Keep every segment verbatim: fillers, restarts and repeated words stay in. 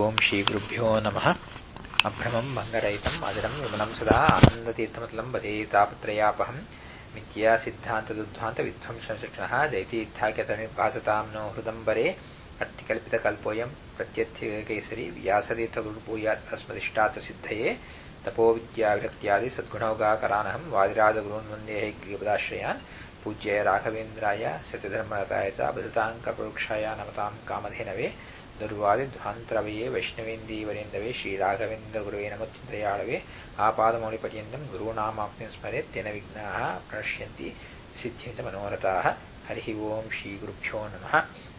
ಓಂ ಶ್ರೀ ಗುರುಭ್ಯೋ ನಮಃ. ಅಭ್ರಮಂ ಭಂಗರಹಿತಂ ಅಜರಂ ವಿಮಲಂ ಸದಾ ಆನಂದತೀರ್ಥಮತಲಂ ಭಜೇ ತಾಪತ್ರಯಾಪಹಂ ಮಿಥ್ಯಾ ಸಿದ್ಧಾಂತದುದ್ಧಾಂತ ವಿಧ್ವಂಸನಶಿಕ್ಷಣಃ ಜಯತೀರ್ಥಾಖ್ಯತನಿರ್ಭಾಸತಾಂ ನೋ ಹೃದಂಬರೆ ಅರ್ಥಿಕಲ್ಪಿತಕಲ್ಪೋಯಂ ಪ್ರತ್ಯರ್ಥಿಕೇಸರಿ ವ್ಯಾಸತೀರ್ಥಗುರುಭೂಯಾತ್ ಅಸ್ಮದಿಷ್ಟಾತ ಸಿದ್ಧಯೇ ತಪೋವಿದ್ಯಾವಿರಕ್ತ್ಯಾದಿ ಸದ್ಗುಣೌಘಾಕರಾನಹಂ ವಾದಿರಾಜಗುರುನ್ ವಂದೇ ಹೈಗ್ರೀಪದಾಶ್ರಯಾನ್ ಪೂಜ್ಯಾಯ ರಾಘವೇಂದ್ರಾಯ ಸತ್ಯಧರ್ಮರತಾಯ ಚ ಬದುತಾಂಕಪರೋಕ್ಷಾಯ ನಮತಾಂ ಕಾಮಧೇನವೇ ದುರ್ವಾದಿಧ್ವಾಂತರವಯೇ ವೈಷ್ಣವೇಂದೀವರೇಂದವೇ ಶ್ರೀರಾಘವೇಂದ್ರ ಗುರುವೇ ನಮೋಚಿಂತಯಾಳವೇ ಆಪಾದಮೌಳಿಪರ್ಯಂತಂ ಗುರುನಾಮಾಪ್ತಿಂ ಸ್ಮರೆತ್ ತೇನ ವಿಘ್ನಾಃ ಪ್ರಣಶ್ಯಂತಿ ಸಿದ್ಧ್ಯಂತ ಮನೋರಥಾಃ. ಹರಿ ಓಂ ಶ್ರೀ ಗುರುಭ್ಯೋ ನಮಃ.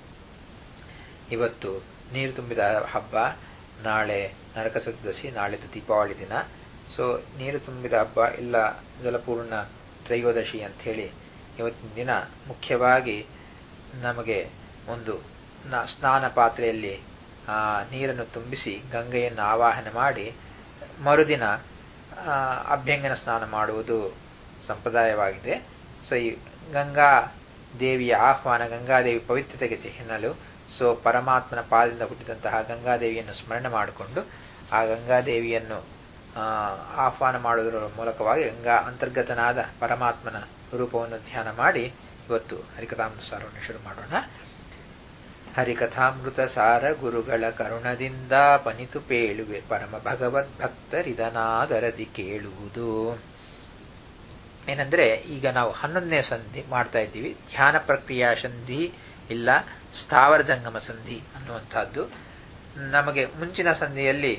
ಇವತ್ತು ನೀರು ತುಂಬಿದ ಹಬ್ಬ, ನಾಳೆ ನರಕ ಚತುರ್ದಶಿ, ನಾಳೆದು ದೀಪಾವಳಿ ದಿನ. ಸೊ ನೀರು ತುಂಬಿದ ಹಬ್ಬ ಇಲ್ಲ ಜಲಪೂರ್ಣ ತ್ರಯೋದಶಿ ಅಂಥೇಳಿ ಇವತ್ತಿನ ದಿನ ಮುಖ್ಯವಾಗಿ ನಮಗೆ ಒಂದು ಸ್ನಾನ ಪಾತ್ರೆಯಲ್ಲಿ ಆ ನೀರನ್ನು ತುಂಬಿಸಿ ಗಂಗೆಯನ್ನು ಆವಾಹನೆ ಮಾಡಿ ಮರುದಿನ ಅಭ್ಯಂಗನ ಸ್ನಾನ ಮಾಡುವುದು ಸಂಪ್ರದಾಯವಾಗಿದೆ. ಸೊ ಈ ಗಂಗಾ ದೇವಿಯ ಆಹ್ವಾನ, ಗಂಗಾದೇವಿ ಪವಿತ್ರತೆಗೆ ಚಿಹ್ನಲು. ಸೊ ಪರಮಾತ್ಮನ ಪಾದದಿಂದ ಹುಟ್ಟಿದಂತಹ ಗಂಗಾದೇವಿಯನ್ನು ಸ್ಮರಣೆ ಮಾಡಿಕೊಂಡು ಆ ಗಂಗಾದೇವಿಯನ್ನು ಆಹ್ವಾನ ಮಾಡುವುದರ ಮೂಲಕವಾಗಿ ಗಂಗಾ ಅಂತರ್ಗತನಾದ ಪರಮಾತ್ಮನ ರೂಪವನ್ನು ಧ್ಯಾನ ಮಾಡಿ ಇವತ್ತು ಹರಿಕಥಾಮೃತಸಾರವನ್ನು ಶುರು ಮಾಡೋಣ. ಹರಿಕಥಾಮೃತ ಸಾರ ಗುರುಗಳ ಕರುಣದಿಂದ ಪನಿತು ಪೇಳುವೆ ಪರಮ ಭಗವದ್ ಭಕ್ತರಿದನಾದರದಿ ಕೇಳುವುದು. ಏನಂದ್ರೆ, ಈಗ ನಾವು ಹನ್ನೊಂದನೇ ಸಂಧಿ ಮಾಡ್ತಾ ಇದ್ದೀವಿ. ಧ್ಯಾನ ಪ್ರಕ್ರಿಯಾ ಸಂಧಿ ಇಲ್ಲ ಸ್ಥಾವರ ಜಂಗಮ ಸಂಧಿ ಅನ್ನುವಂಥದ್ದು. ನಮಗೆ ಮುಂಚಿನ ಸಂಧಿಯಲ್ಲಿ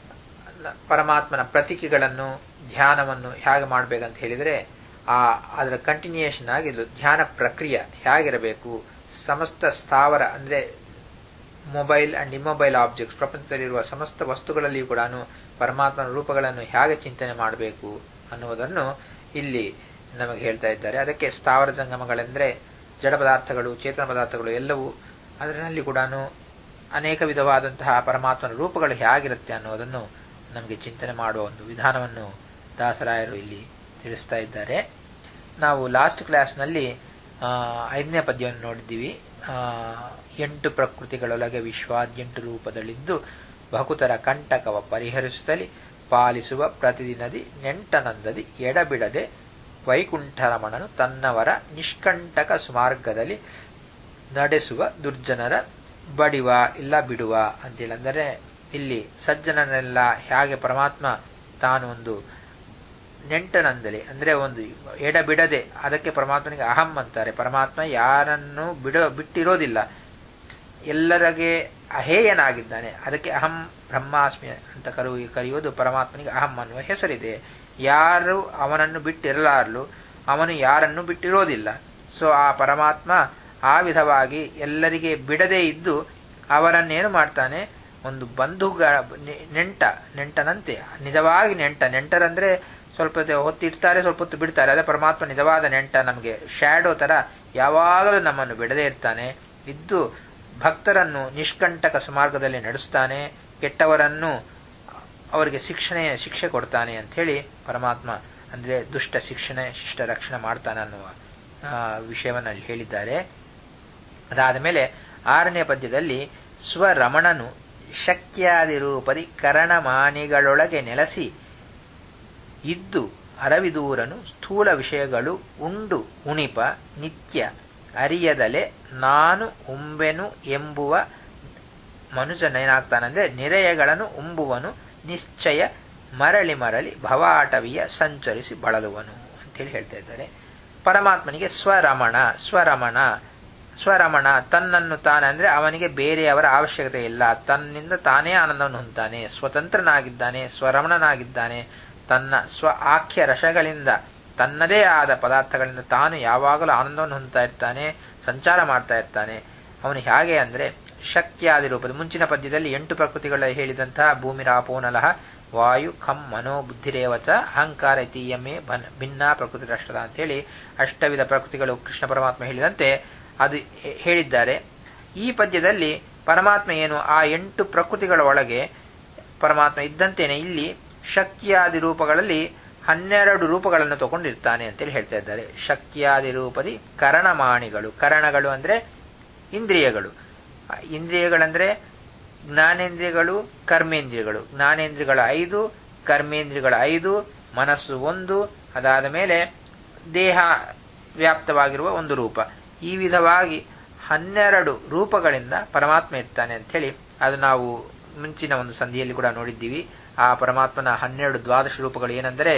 ಪರಮಾತ್ಮನ ಪ್ರತೀಕೆಗಳನ್ನು ಧ್ಯಾನವನ್ನು ಹೇಗೆ ಮಾಡಬೇಕಂತ ಹೇಳಿದರೆ ಆ ಅದರ ಕಂಟಿನ್ಯೂಯೇಷನ್ ಆಗಿ ಇದು ಧ್ಯಾನ ಪ್ರಕ್ರಿಯೆ ಹೇಗಿರಬೇಕು, ಸಮಸ್ತ ಸ್ಥಾವರ ಅಂದ್ರೆ ಮೊಬೈಲ್ ಅಂಡ್ ಇಮ್ಮೊಬೈಲ್ ಆಬ್ಜೆಕ್ಟ್ಸ್, ಪ್ರಪಂಚದಲ್ಲಿರುವ ಸಮಸ್ತ ವಸ್ತುಗಳಲ್ಲಿಯೂ ಕೂಡ ಪರಮಾತ್ಮನ ರೂಪಗಳನ್ನು ಹೇಗೆ ಚಿಂತನೆ ಮಾಡಬೇಕು ಅನ್ನುವುದನ್ನು ಇಲ್ಲಿ ನಮಗೆ ಹೇಳ್ತಾ ಇದ್ದಾರೆ. ಅದಕ್ಕೆ ಸ್ಥಾವರ ಜಂಗಮಗಳೆಂದರೆ ಜಡ ಪದಾರ್ಥಗಳು, ಚೇತನ ಪದಾರ್ಥಗಳು ಎಲ್ಲವೂ, ಅದರಲ್ಲಿ ಕೂಡ ಅನೇಕ ವಿಧವಾದಂತಹ ಪರಮಾತ್ಮನ ರೂಪಗಳು ಹೇಗಿರುತ್ತೆ ಅನ್ನೋದನ್ನು ನಮಗೆ ಚಿಂತನೆ ಮಾಡುವ ಒಂದು ವಿಧಾನವನ್ನು ದಾಸರಾಯರು ಇಲ್ಲಿ ತಿಳಿಸ್ತಾ ಇದ್ದಾರೆ. ನಾವು ಲಾಸ್ಟ್ ಕ್ಲಾಸ್ನಲ್ಲಿ ಐದನೇ ಪದ್ಯವನ್ನು ನೋಡಿದ್ದೀವಿ. ಎಂಟು ಪ್ರಕೃತಿಗಳೊಳಗೆ ವಿಶ್ವಾದ್ಯಂಟು ರೂಪದಲ್ಲಿದ್ದು ಬಹುತರ ಕಂಟಕವ ಪರಿಹರಿಸುತ್ತಲಿ ಪಾಲಿಸುವ ಪ್ರತಿದಿನದಿ ನೆಂಟನಂದದಿ ಎಡಬಿಡದೆ ವೈಕುಂಠರಮಣನು ತನ್ನವರ ನಿಷ್ಕಂಟಕ ಸುಮಾರ್ಗದಲ್ಲಿ ನಡೆಸುವ ದುರ್ಜನರ ಬಡಿವ ಇಲ್ಲ ಬಿಡುವ ಅಂತೇಳಿ. ಅಂದರೆ ಇಲ್ಲಿ ಸಜ್ಜನನೆಲ್ಲ ಹೇಗೆ ಪರಮಾತ್ಮ ತಾನು ಒಂದು ನೆಂಟನಂದಲಿ ಅಂದ್ರೆ ಒಂದು ಎಡಬಿಡದೆ, ಅದಕ್ಕೆ ಪರಮಾತ್ಮನಿಗೆ ಅಹಂ ಅಂತಾರೆ. ಪರಮಾತ್ಮ ಯಾರನ್ನು ಬಿಡ ಬಿಟ್ಟಿರೋದಿಲ್ಲ, ಎಲ್ಲರಿಗೆ ಅಹೇಯನಾಗಿದ್ದಾನೆ. ಅದಕ್ಕೆ ಅಹಂ ಬ್ರಹ್ಮಾಸ್ಮಿ ಅಂತ ಕರು ಕರೆಯುವುದು ಪರಮಾತ್ಮನಿಗೆ ಅಹಂ ಅನ್ನುವ ಹೆಸರಿದೆ. ಯಾರು ಅವನನ್ನು ಬಿಟ್ಟಿರಲಾರಲು, ಅವನು ಯಾರನ್ನು ಬಿಟ್ಟಿರೋದಿಲ್ಲ. ಸೊ ಆ ಪರಮಾತ್ಮ ಆ ವಿಧವಾಗಿ ಎಲ್ಲರಿಗೆ ಬಿಡದೇ ಇದ್ದು ಅವರನ್ನೇನು ಮಾಡ್ತಾನೆ, ಒಂದು ಬಂಧುಗ ನೆಂಟ ನೆಂಟನಂತೆ, ನಿಜವಾಗಿ ನೆಂಟ. ನೆಂಟರಂದ್ರೆ ಸ್ವಲ್ಪ ಹೊತ್ತು ಇರ್ತಾರೆ, ಸ್ವಲ್ಪ ಹೊತ್ತು ಬಿಡ್ತಾರೆ. ಅದೇ ಪರಮಾತ್ಮ ನಿಜವಾದ ನೆಂಟ, ನಮಗೆ ಶ್ಯಾಡೋ ತರ ಯಾವಾಗಲೂ ನಮ್ಮನ್ನು ಬಿಡದೇ ಇರ್ತಾನೆ. ಇದ್ದು ಭಕ್ತರನ್ನು ನಿಷ್ಕಂಟಕ ಸುಮಾರ್ಗದಲ್ಲಿ ನಡೆಸ್ತಾನೆ, ಕೆಟ್ಟವರನ್ನು ಅವರಿಗೆ ಶಿಕ್ಷಣೆ ಶಿಕ್ಷೆ ಕೊಡ್ತಾನೆ ಅಂತ ಹೇಳಿ ಪರಮಾತ್ಮ ಅಂದ್ರೆ ದುಷ್ಟ ಶಿಕ್ಷಣೆ ಶಿಷ್ಟ ರಕ್ಷಣೆ ಮಾಡ್ತಾನೆ ಅನ್ನುವ ವಿಷಯವನ್ನು ಅಲ್ಲಿ ಹೇಳಿದ್ದಾರೆ. ಅದಾದ ಮೇಲೆ ಆರನೇ ಪದ್ಯದಲ್ಲಿ ಸ್ವರಮಣನು ಶಕ್ಯಾದಿ ರೂಪದಿ ಕರಣಮಾನಿಗಳೊಳಗೆ ನೆಲೆಸಿ ಇದ್ದು ಅರವಿದೂರನು ಸ್ಥೂಲ ವಿಷಯಗಳು ಉಂಡು ಉಣಿಪ ನಿತ್ಯ ಅರಿಯದಲೆ ನಾನು ಉಂಬೆನು ಎಂಬುವ ಮನುಜನೇನಾಗ್ತಾನಂದ್ರೆ ನಿರೆಯಗಳನ್ನು ಉಂಬುವನು ನಿಶ್ಚಯ ಮರಳಿ ಮರಳಿ ಭವಾಟವಿಯ ಸಂಚರಿಸಿ ಬಳಲುವನು ಅಂತೇಳಿ ಹೇಳ್ತಾ ಇದ್ದಾರೆ. ಪರಮಾತ್ಮನಿಗೆ ಸ್ವರಮಣ ಸ್ವರಮಣ ಸ್ವರಮಣ ತನ್ನನ್ನು ತಾನೆ ಅಂದ್ರೆ ಅವನಿಗೆ ಬೇರೆಯವರ ಅವಶ್ಯಕತೆ ಇಲ್ಲ, ತನ್ನಿಂದ ತಾನೇ ಆನಂದವನ್ನು ಹೊಂದಾನೆ, ಸ್ವತಂತ್ರನಾಗಿದ್ದಾನೆ, ಸ್ವರಮಣನಾಗಿದ್ದಾನೆ. ತನ್ನ ಸ್ವ ಆಖ್ಯ ರಸಗಳಿಂದ ತನ್ನದೇ ಆದ ಪದಾರ್ಥಗಳಿಂದ ತಾನು ಯಾವಾಗಲೂ ಆನಂದವನ್ನು ಹೊಂದ್ತಾ ಇರ್ತಾನೆ, ಸಂಚಾರ ಮಾಡ್ತಾ ಇರ್ತಾನೆ. ಅವನು ಹೇಗೆ ಅಂದ್ರೆ ಶಕ್ತಿಯಾದಿ ರೂಪದ ಮುಂಚಿನ ಪದ್ಯದಲ್ಲಿ ಎಂಟು ಪ್ರಕೃತಿಗಳ ಹೇಳಿದಂತಹ ಭೂಮಿರಾಪೋನಲಹ ವಾಯು ಖಂ ಮನೋ ಬುದ್ಧಿರೇವಚ ಅಹಂಕಾರ ಇತೀಯಮೇ ಭಿನ್ನ ಪ್ರಕೃತಿ ರಾಷ್ಟ್ರದ ಅಂತೇಳಿ ಅಷ್ಟವಿಧ ಪ್ರಕೃತಿಗಳು ಕೃಷ್ಣ ಪರಮಾತ್ಮ ಹೇಳಿದಂತೆ ಅದು ಹೇಳಿದ್ದಾರೆ. ಈ ಪದ್ಯದಲ್ಲಿ ಪರಮಾತ್ಮ ಏನು ಆ ಎಂಟು ಪ್ರಕೃತಿಗಳ ಒಳಗೆ ಪರಮಾತ್ಮ ಇದ್ದಂತೇನೆ ಇಲ್ಲಿ ಶಕ್ತಿಯಾದಿ ರೂಪಗಳಲ್ಲಿ ಹನ್ನೆರಡು ರೂಪಗಳನ್ನು ತಗೊಂಡಿರ್ತಾನೆ ಅಂತೇಳಿ ಹೇಳ್ತಾ ಇದ್ದಾರೆ. ಶಕ್ತಿಯಾದಿ ರೂಪದಿ ಕರಣಮಾಣಿಗಳು, ಕರಣಗಳು ಅಂದ್ರೆ ಇಂದ್ರಿಯಗಳು. ಇಂದ್ರಿಯಗಳಂದ್ರೆ ಜ್ಞಾನೇಂದ್ರಿಯಗಳು, ಕರ್ಮೇಂದ್ರಿಯಗಳು. ಜ್ಞಾನೇಂದ್ರಿಯಗಳ ಐದು, ಕರ್ಮೇಂದ್ರಿಯಗಳ ಐದು, ಮನಸ್ಸು ಒಂದು, ಅದಾದ ಮೇಲೆ ದೇಹ ವ್ಯಾಪ್ತವಾಗಿರುವ ಒಂದು ರೂಪ. ಈ ವಿಧವಾಗಿ ಹನ್ನೆರಡು ರೂಪಗಳಿಂದ ಪರಮಾತ್ಮ ಇರ್ತಾನೆ ಅಂತ ಹೇಳಿ ಅದು ನಾವು ಮುಂಚಿನ ಒಂದು ಸಂಧಿಯಲ್ಲಿ ಕೂಡ ನೋಡಿದ್ದೀವಿ. ಆ ಪರಮಾತ್ಮನ ಹನ್ನೆರಡು ದ್ವಾದಶ ರೂಪಗಳು ಏನೆಂದರೆ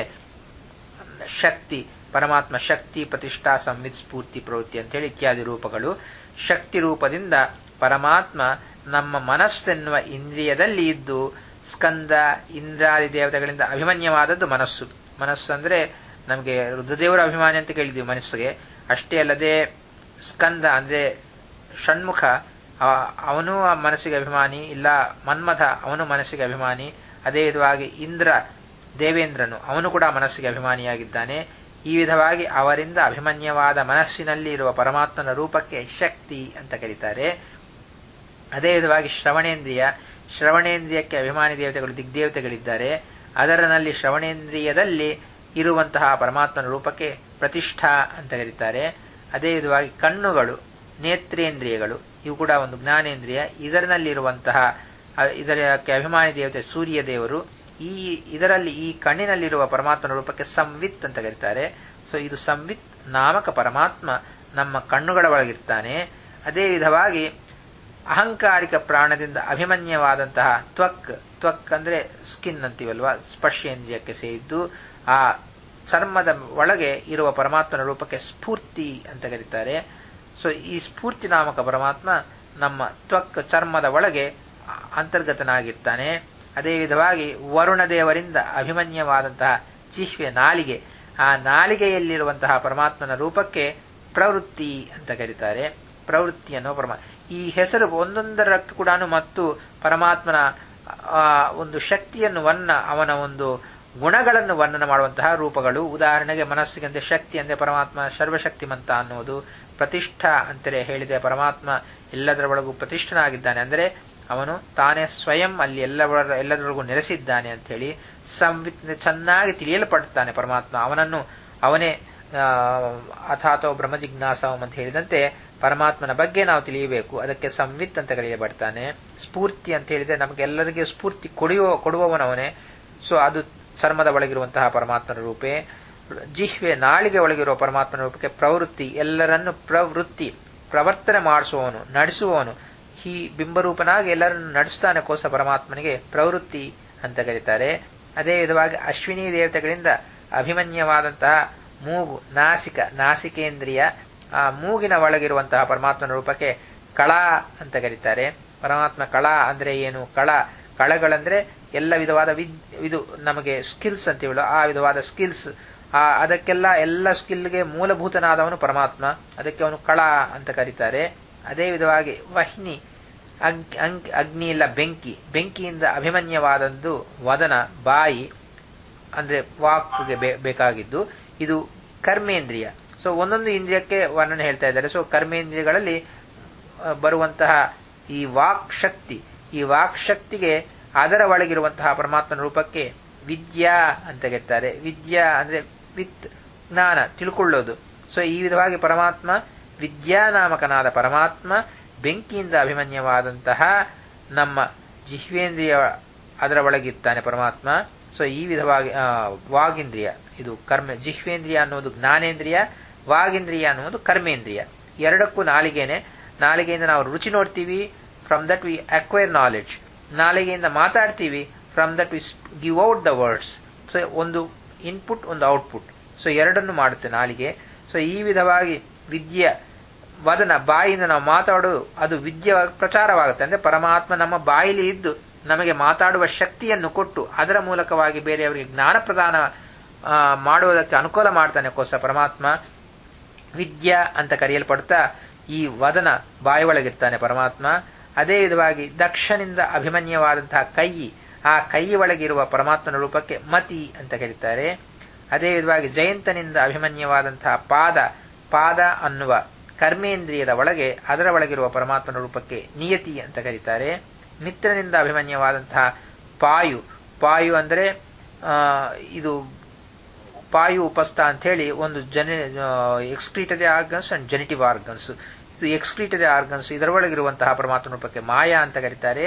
ಶಕ್ತಿ, ಪರಮಾತ್ಮ ಶಕ್ತಿ, ಪ್ರತಿಷ್ಠಾ, ಸಂವಿತ್, ಸ್ಫೂರ್ತಿ, ಪ್ರವೃತ್ತಿ ಅಂತ ಹೇಳಿ ಇತ್ಯಾದಿ ರೂಪಗಳು. ಶಕ್ತಿ ರೂಪದಿಂದ ಪರಮಾತ್ಮ ನಮ್ಮ ಮನಸ್ಸೆನ್ನುವ ಇಂದ್ರಿಯದಲ್ಲಿ ಇದ್ದು ಸ್ಕಂದ ಇಂದ್ರಾದಿ ದೇವತೆಗಳಿಂದ ಅಭಿಮನ್ಯವಾದದ್ದು ಮನಸ್ಸು. ಮನಸ್ಸು ಅಂದ್ರೆ ನಮಗೆ ರುದ್ರದೇವರ ಅಭಿಮಾನಿ ಅಂತ ಕೇಳಿದ್ವಿ ಮನಸ್ಸಿಗೆ. ಅಷ್ಟೇ ಅಲ್ಲದೆ ಸ್ಕಂದ ಅಂದ್ರೆ ಷಣ್ಮುಖ, ಅವನು ಆ ಮನಸ್ಸಿಗೆ ಅಭಿಮಾನಿ. ಇಲ್ಲ ಮನ್ಮಥ, ಅವನು ಮನಸ್ಸಿಗೆ ಅಭಿಮಾನಿ. ಅದೇ ವಿಧವಾಗಿ ಇಂದ್ರ ದೇವೇಂದ್ರನು, ಅವನು ಕೂಡ ಮನಸ್ಸಿಗೆ ಅಭಿಮಾನಿಯಾಗಿದ್ದಾನೆ. ಈ ವಿಧವಾಗಿ ಅವರಿಂದ ಅಭಿಮನ್ಯವಾದ ಮನಸ್ಸಿನಲ್ಲಿ ಇರುವ ಪರಮಾತ್ಮನ ರೂಪಕ್ಕೆ ಶಕ್ತಿ ಅಂತ ಕರೀತಾರೆ. ಅದೇ ವಿಧವಾಗಿ ಶ್ರವಣೇಂದ್ರಿಯ, ಶ್ರವಣೇಂದ್ರಿಯಕ್ಕೆ ಅಭಿಮಾನಿ ದೇವತೆಗಳು ದಿಗ್ದೇವತೆಗಳಿದ್ದಾರೆ. ಅದರಲ್ಲಿ ಶ್ರವಣೇಂದ್ರಿಯದಲ್ಲಿ ಇರುವಂತಹ ಪರಮಾತ್ಮನ ರೂಪಕ್ಕೆ ಪ್ರತಿಷ್ಠಾ ಅಂತ ಕರೀತಾರೆ. ಅದೇ ವಿಧವಾಗಿ ಕಣ್ಣುಗಳು, ನೇತ್ರೇಂದ್ರಿಯಗಳು, ಇವು ಕೂಡ ಒಂದು ಜ್ಞಾನೇಂದ್ರಿಯ. ಇದರಲ್ಲಿರುವಂತಹ ಇದಕ್ಕೆ ಅಭಿಮಾನಿ ದೇವತೆ ಸೂರ್ಯ ದೇವರು. ಈ ಇದರಲ್ಲಿ ಈ ಕಣ್ಣಿನಲ್ಲಿರುವ ಪರಮಾತ್ಮನ ರೂಪಕ್ಕೆ ಸಂವಿತ್ ಅಂತ ಕರೀತಾರೆ. ಸೊ ಇದು ಸಂವಿತ್ ನಾಮಕ ಪರಮಾತ್ಮ ನಮ್ಮ ಕಣ್ಣುಗಳ ಒಳಗಿರ್ತಾನೆ. ಅದೇ ವಿಧವಾಗಿ ಅಹಂಕಾರಿಕ ಪ್ರಾಣದಿಂದ ಅಭಿಮನ್ಯವಾದಂತಹ ತ್ವಕ್, ತ್ವಕ್ ಅಂದ್ರೆ ಸ್ಕಿನ್ ಅಂತೀವಲ್ವಾ, ಸ್ಪರ್ಶೇಂದ್ರಿಯಕ್ಕೆ ಸೇರಿದ್ದು ಆ ಚರ್ಮದ ಒಳಗೆ ಇರುವ ಪರಮಾತ್ಮನ ರೂಪಕ್ಕೆ ಸ್ಫೂರ್ತಿ ಅಂತ ಕರೀತಾರೆ. ಸೊ ಈ ಸ್ಫೂರ್ತಿ ನಾಮಕ ಪರಮಾತ್ಮ ನಮ್ಮ ತ್ವಕ್ ಚರ್ಮದ ಒಳಗೆ ಅಂತರ್ಗತನಾಗಿರ್ತಾನೆ. ಅದೇ ವಿಧವಾಗಿ ವರುಣ ದೇವರಿಂದ ಅಭಿಮನ್ಯವಾದಂತಹ ಜಿಹ್ವೆ ನಾಲಿಗೆ, ಆ ನಾಲಿಗೆಯಲ್ಲಿರುವಂತಹ ಪರಮಾತ್ಮನ ರೂಪಕ್ಕೆ ಪ್ರವೃತ್ತಿ ಅಂತ ಕರೀತಾರೆ. ಪ್ರವೃತ್ತಿ ಅನ್ನೋ ಪರಮಾತ್ಮ. ಈ ಹೆಸರು ಒಂದೊಂದರಕ್ಕೂ ಕೂಡ ಮತ್ತು ಪರಮಾತ್ಮನ ಒಂದು ಶಕ್ತಿಯನ್ನು ವರ್ಣ, ಅವನ ಒಂದು ಗುಣಗಳನ್ನು ವರ್ಣನ ಮಾಡುವಂತಹ ರೂಪಗಳು. ಉದಾಹರಣೆಗೆ ಮನಸ್ಸಿಗಂತೆ ಶಕ್ತಿ ಅಂದ್ರೆ ಪರಮಾತ್ಮ ಸರ್ವಶಕ್ತಿಮಂತ ಅನ್ನೋದು. ಪ್ರತಿಷ್ಠಾ ಅಂತಲೇ ಹೇಳಿದೆ, ಪರಮಾತ್ಮ ಎಲ್ಲದರ ಒಳಗೂ ಪ್ರತಿಷ್ಠನಾಗಿದ್ದಾನೆ ಅಂದರೆ ಅವನು ತಾನೇ ಸ್ವಯಂ ಅಲ್ಲಿ ಎಲ್ಲ ಎಲ್ಲದರೊಳಗೂ ನೆಲೆಸಿದ್ದಾನೆ ಅಂತ ಹೇಳಿ. ಸಂವಿತ್ ಚೆನ್ನಾಗಿ ತಿಳಿಯಲ್ಪಡ್ತಾನೆ ಪರಮಾತ್ಮ, ಅವನನ್ನು ಅವನೇ ಅಥಾತೋ ಬ್ರಹ್ಮ ಜಿಜ್ಞಾಸವಂ ಅಂತ ಹೇಳಿದಂತೆ ಪರಮಾತ್ಮನ ಬಗ್ಗೆ ನಾವು ತಿಳಿಯಬೇಕು, ಅದಕ್ಕೆ ಸಂವಿತ್ ಅಂತ ಕರೆಯಲ್ಪಡ್ತಾನೆ. ಸ್ಫೂರ್ತಿ ಅಂತ ಹೇಳಿದ್ರೆ ನಮಗೆಲ್ಲರಿಗೆ ಸ್ಫೂರ್ತಿ ಕೊಡುವ ಕೊಡುವವನವನೇ. ಸೊ ಅದು ಚರ್ಮದ ಒಳಗಿರುವಂತಹ ಪರಮಾತ್ಮನ ರೂಪೇ. ಜಿಹ್ವೆ ನಾಳಿಗೆ ಒಳಗಿರುವ ಪರಮಾತ್ಮನ ರೂಪಕ್ಕೆ ಪ್ರವೃತ್ತಿ, ಎಲ್ಲರನ್ನು ಪ್ರವೃತ್ತಿ ಪ್ರವರ್ತನೆ ಮಾಡಿಸುವವನು, ನಡೆಸುವವನು. ಈ ಬಿಂಬರೂಪನಾಗಿ ಎಲ್ಲರನ್ನು ನಡೆಸ್ತಾನೆ ಕೋಸ ಪರಮಾತ್ಮನಿಗೆ ಪ್ರವೃತ್ತಿ ಅಂತ ಕರೀತಾರೆ. ಅದೇ ವಿಧವಾಗಿ ಅಶ್ವಿನಿ ದೇವತೆಗಳಿಂದ ಅಭಿಮನ್ಯವಾದಂತಹ ಮೂಗು, ನಾಸಿಕ, ನಾಸಿಕೇಂದ್ರಿಯ, ಆ ಮೂಗಿನ ಒಳಗಿರುವಂತಹ ಪರಮಾತ್ಮನ ರೂಪಕ್ಕೆ ಕಳಾ ಅಂತ ಕರೀತಾರೆ. ಪರಮಾತ್ಮ ಕಳಾ ಅಂದ್ರೆ ಏನು? ಕಳ ಕಳಗಳಂದ್ರೆ ಎಲ್ಲ ವಿಧವಾದ ವಿದ್ ಇದು ನಮಗೆ ಸ್ಕಿಲ್ಸ್ ಅಂತೀವಲ್ಲ, ಆ ವಿಧವಾದ ಸ್ಕಿಲ್ಸ್, ಆ ಅದಕ್ಕೆಲ್ಲ ಎಲ್ಲ ಸ್ಕಿಲ್ಗೆ ಮೂಲಭೂತನಾದವನು ಪರಮಾತ್ಮ, ಅದಕ್ಕೆ ಅವನು ಕಳಾ ಅಂತ ಕರೀತಾರೆ. ಅದೇ ವಿಧವಾಗಿ ವಹ್ನಿ, ಅಗ್ನಿ ಇಲ್ಲ ಬೆಂಕಿ, ಬೆಂಕಿಯಿಂದ ಅಭಿಮನ್ಯವಾದದ್ದು ವದನ, ಬಾಯಿ ಅಂದ್ರೆ ವಾಕ್ಗೆ ಬೇಕಾಗಿದ್ದು. ಇದು ಕರ್ಮೇಂದ್ರಿಯ. ಸೊ ಒಂದೊಂದು ಇಂದ್ರಿಯಕ್ಕೆ ವರ್ಣನೆ ಹೇಳ್ತಾ ಇದ್ದಾರೆ. ಸೊ ಕರ್ಮೇಂದ್ರಿಯಗಳಲ್ಲಿ ಬರುವಂತಹ ಈ ವಾಕ್ ಶಕ್ತಿ, ಈ ವಾಕ್ ಶಕ್ತಿಗೆ ಅದರ ಒಳಗಿರುವಂತಹ ಪರಮಾತ್ಮನ ರೂಪಕ್ಕೆ ವಿದ್ಯಾ ಅಂತ ಕರೀತಾರೆ. ವಿದ್ಯಾ ಅಂದ್ರೆ ವಿತ್ ಜ್ಞಾನ, ತಿಳ್ಕೊಳ್ಳೋದು. ಸೊ ಈ ವಿಧವಾಗಿ ಪರಮಾತ್ಮ ವಿದ್ಯಾನಾಮಕನಾದ ಪರಮಾತ್ಮ ಬೆಂಕಿಯಿಂದ ಅಭಿಮನ್ಯವಾದಂತಹ ನಮ್ಮ ಜಿಹ್ವೇಂದ್ರಿಯ ಅದರ ಒಳಗಿರ್ತಾನೆ ಪರಮಾತ್ಮ. ಸೊ ಈ ವಿಧವಾಗಿ ವಾಗೇಂದ್ರಿಯ, ಇದು ಕರ್ಮ. ಜಿಹ್ವೇಂದ್ರಿಯ ಅನ್ನೋದು ಜ್ಞಾನೇಂದ್ರಿಯ, ವಾಗೇಂದ್ರಿಯ ಅನ್ನುವುದು ಕರ್ಮೇಂದ್ರಿಯ. ಎರಡಕ್ಕೂ ನಾಲಿಗೆನೆ. ನಾಲಿಗೆಯಿಂದ ನಾವು ರುಚಿ ನೋಡ್ತೀವಿ, from that we acquire knowledge. ನಾಲಿಗೆಯಿಂದ ಮಾತಾಡ್ತೀವಿ, from that we give out the words. So ಒಂದು ಇನ್ಪುಟ್, ಒಂದು ಔಟ್ಪುಟ್. ಸೊ ಎರಡನ್ನು ಮಾಡುತ್ತೆ ನಾಲಿಗೆ. ಸೊ ಈ ವಿಧವಾಗಿ ವಿದ್ಯೆ ವದನ, ಬಾಯಿಯಿಂದ ನಾವು ಮಾತಾಡೋದು ಅದು ವಿದ್ಯೆ ಪ್ರಚಾರವಾಗುತ್ತೆ. ಅಂದ್ರೆ ಪರಮಾತ್ಮ ನಮ್ಮ ಬಾಯಿಲಿ ಇದ್ದು ನಮಗೆ ಮಾತಾಡುವ ಶಕ್ತಿಯನ್ನು ಕೊಟ್ಟು ಅದರ ಮೂಲಕವಾಗಿ ಬೇರೆಯವರಿಗೆ ಜ್ಞಾನ ಪ್ರದಾನ ಮಾಡುವುದಕ್ಕೆ ಅನುಕೂಲ ಮಾಡ್ತಾನೆ ಕೋಸ ಪರಮಾತ್ಮ. ವಿದ್ಯಾ ಅಂತ ಕರೆಯಲ್ಪಡ್ತಾ ಈ ವದನ ಬಾಯಿ ಒಳಗಿರ್ತಾನೆ ಪರಮಾತ್ಮ. ಅದೇ ವಿಧವಾಗಿ ದಕ್ಷನಿಂದ ಅಭಿಮನ್ಯವಾದಂತಹ ಕೈ, ಆ ಕೈ ಒಳಗಿರುವ ಪರಮಾತ್ಮನ ರೂಪಕ್ಕೆ ಮತಿ ಅಂತ ಕರೀತಾರೆ. ಅದೇ ವಿಧವಾಗಿ ಜಯಂತನಿಂದ ಅಭಿಮನ್ಯವಾದಂತಹ ಪಾದ, ಪಾದ ಅನ್ನುವ ಕರ್ಮೇಂದ್ರಿಯದ ಒಳಗೆ ಅದರ ಒಳಗಿರುವ ಪರಮಾತ್ಮನ ರೂಪಕ್ಕೆ ನಿಯತಿ ಅಂತ ಕರೀತಾರೆ. ಮಿತ್ರನಿಂದ ಅಭಿಮನ್ಯವಾದಂತಹ ಪಾಯು, ಪಾಯು ಅಂದ್ರೆ ಇದು ಪಾಯು ಉಪಸ್ಥ ಅಂತ ಹೇಳಿ ಒಂದು ಜನ excretory organs and genitive organs. ಇದು ಎಕ್ಸ್ಕ್ರೀಟರಿ ಆರ್ಗನ್ಸ್, ಇದರ ಒಳಗಿರುವಂತಹ ಪರಮಾತ್ಮನ ರೂಪಕ್ಕೆ ಮಾಯಾ ಅಂತ ಕರೀತಾರೆ.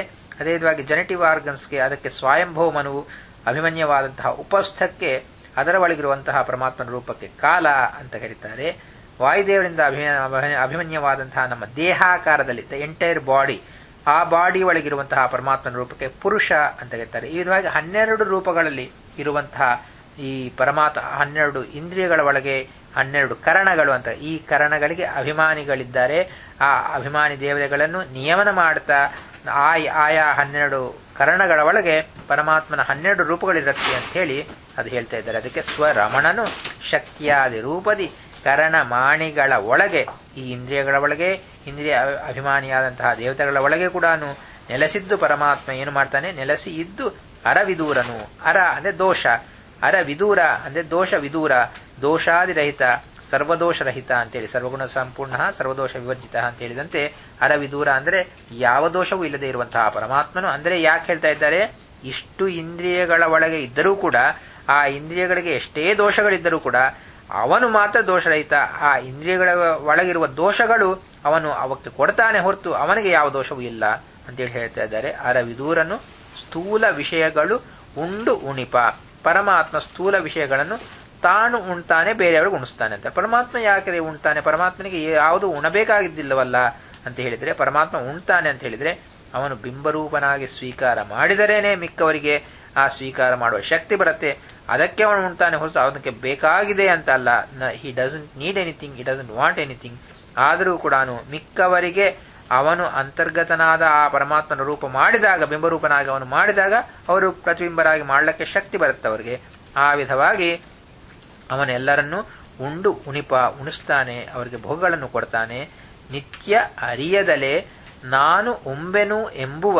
ಅದೇ ವಿಧವಾಗಿ ಜೆನೆಟಿವ್ ಆರ್ಗನ್ಸ್ಗೆ ಅದಕ್ಕೆ ಸ್ವಯಂಭವ ಮನುವು ಅಭಿಮನ್ಯವಾದಂತಹ ಉಪಸ್ಥಕ್ಕೆ ಅದರ ಒಳಗಿರುವಂತಹ ಪರಮಾತ್ಮನ ರೂಪಕ್ಕೆ ಕಾಲ ಅಂತ ಕರೀತಾರೆ. ವಾಯುದೇವರಿಂದ ಅಭಿ ಅಭಿಮನ್ಯವಾದಂತಹ ನಮ್ಮ ದೇಹಾಕಾರದಲ್ಲಿ ದ ಎಂಟೈರ್ ಬಾಡಿ, ಆ ಬಾಡಿ ಒಳಗಿರುವಂತಹ ಪರಮಾತ್ಮನ ರೂಪಕ್ಕೆ ಪುರುಷ ಅಂತ ಕರೀತಾರೆ. ಈ ವಿಧವಾಗಿ ಹನ್ನೆರಡು ರೂಪಗಳಲ್ಲಿ ಇರುವಂತಹ ಈ ಪರಮಾತ್ಮ, ಹನ್ನೆರಡು ಇಂದ್ರಿಯಗಳ ಒಳಗೆ ಹನ್ನೆರಡು ಕರಣಗಳು ಅಂತ, ಈ ಕರಣಗಳಿಗೆ ಅಭಿಮಾನಿಗಳಿದ್ದಾರೆ. ಆ ಅಭಿಮಾನಿ ದೇವತೆಗಳನ್ನು ನಿಯಮನ ಮಾಡ್ತಾ ಆ ಆಯಾ ಹನ್ನೆರಡು ಕರಣಗಳ ಒಳಗೆ ಪರಮಾತ್ಮನ ಹನ್ನೆರಡು ರೂಪಗಳಿರುತ್ತೆ ಅಂತ ಹೇಳಿ ಅದು ಹೇಳ್ತಾ ಇದ್ದಾರೆ. ಅದಕ್ಕೆ ಸ್ವರಮಣನು ಶಕ್ತಿಯಾದಿ ರೂಪದಿ ಕರಣ ಮಾಣಿಗಳ ಒಳಗೆ, ಈ ಇಂದ್ರಿಯಗಳ ಒಳಗೆ, ಇಂದ್ರಿಯ ಅಭಿಮಾನಿಯಾದಂತಹ ದೇವತೆಗಳ ಒಳಗೆ ಕೂಡ ನೆಲೆಸಿದ್ದು ಪರಮಾತ್ಮ ಏನು ಮಾಡ್ತಾನೆ, ನೆಲೆಸಿ ಇದ್ದು ಅರವಿದೂರನು. ಅರ ಅಂದ್ರೆ ದೋಷ, ಅರ ವಿದೂರ ಅಂದ್ರೆ ದೋಷ ವಿದೂರ, ದೋಷಾದಿರಹಿತ, ಸರ್ವದೋಷರಹಿತ ಅಂತೇಳಿ, ಸರ್ವಗುಣ ಸಂಪೂರ್ಣ ಸರ್ವದೋಷ ವಿವರ್ಜಿತ ಅಂತ ಹೇಳಿದಂತೆ ಅರವಿದೂರ ಅಂದ್ರೆ ಯಾವ ದೋಷವೂ ಇಲ್ಲದೆ ಇರುವಂತಹ ಪರಮಾತ್ಮನು. ಅಂದ್ರೆ ಯಾಕೆ ಹೇಳ್ತಾ ಇದ್ದಾರೆ, ಇಷ್ಟು ಇಂದ್ರಿಯಗಳ ಒಳಗೆ ಇದ್ದರೂ ಕೂಡ, ಆ ಇಂದ್ರಿಯಗಳಿಗೆ ಎಷ್ಟೇ ದೋಷಗಳಿದ್ದರೂ ಕೂಡ ಅವನು ಮಾತ್ರ ದೋಷರಹಿತ. ಆ ಇಂದ್ರಿಯಗಳ ಒಳಗಿರುವ ದೋಷಗಳು ಅವನು ಅವಕ್ಕೆ ಕೊಡ್ತಾನೆ ಹೊರತು ಅವನಿಗೆ ಯಾವ ದೋಷವೂ ಇಲ್ಲ ಅಂತೇಳಿ ಹೇಳ್ತಾ ಇದ್ದಾರೆ. ಅರವಿದೂರನು ಸ್ಥೂಲ ವಿಷಯಗಳು ಉಂಡು ಉಣಿಪ. ಪರಮಾತ್ಮ ಸ್ಥೂಲ ವಿಷಯಗಳನ್ನು ತಾನು ಉಣ್ತಾನೆ, ಬೇರೆಯವ್ರಿಗೆ ಉಣಿಸ್ತಾನೆ ಅಂತ. ಪರಮಾತ್ಮ ಯಾಕೆ ಉಣ್ತಾನೆ, ಪರಮಾತ್ಮನಿಗೆ ಯಾವುದು ಉಣಬೇಕಾಗಿದ್ದಿಲ್ಲವಲ್ಲ ಅಂತ ಹೇಳಿದ್ರೆ, ಪರಮಾತ್ಮ ಉಣ್ತಾನೆ ಅಂತ ಹೇಳಿದ್ರೆ ಅವನು ಬಿಂಬರೂಪನಾಗಿ ಸ್ವೀಕಾರ ಮಾಡಿದರೇನೆ ಮಿಕ್ಕವರಿಗೆ ಆ ಸ್ವೀಕಾರ ಮಾಡುವ ಶಕ್ತಿ ಬರುತ್ತೆ. ಅದಕ್ಕೆ ಅವನು ಉಣ್ತಾನೆ ಹೊರತು ಅವನಿಗೆ ಬೇಕಾಗಿದೆ ಅಂತ ಅಲ್ಲ. He doesn't need anything, he doesn't want anything. ಆದರೂ ಕೂಡ ಮಿಕ್ಕವರಿಗೆ ಅವನು ಅಂತರ್ಗತನಾದ ಆ ಪರಮಾತ್ಮನ ರೂಪ ಮಾಡಿದಾಗ, ಬಿಂಬರೂಪನಾಗಿ ಅವನು ಮಾಡಿದಾಗ ಅವರು ಪ್ರತಿಬಿಂಬರಾಗಿ ಮಾಡಲಿಕ್ಕೆ ಶಕ್ತಿ ಬರುತ್ತೆ ಅವರಿಗೆ. ಆ ವಿಧವಾಗಿ ಅವನೆಲ್ಲರನ್ನೂ ಉಂಡು ಉಣಿಪ, ಉಣಿಸ್ತಾನೆ, ಅವರಿಗೆ ಭೋಗಗಳನ್ನು ಕೊಡ್ತಾನೆ. ನಿತ್ಯ ಅರಿಯದಲೆ ನಾನು ಉಂಬೆನು ಎಂಬುವ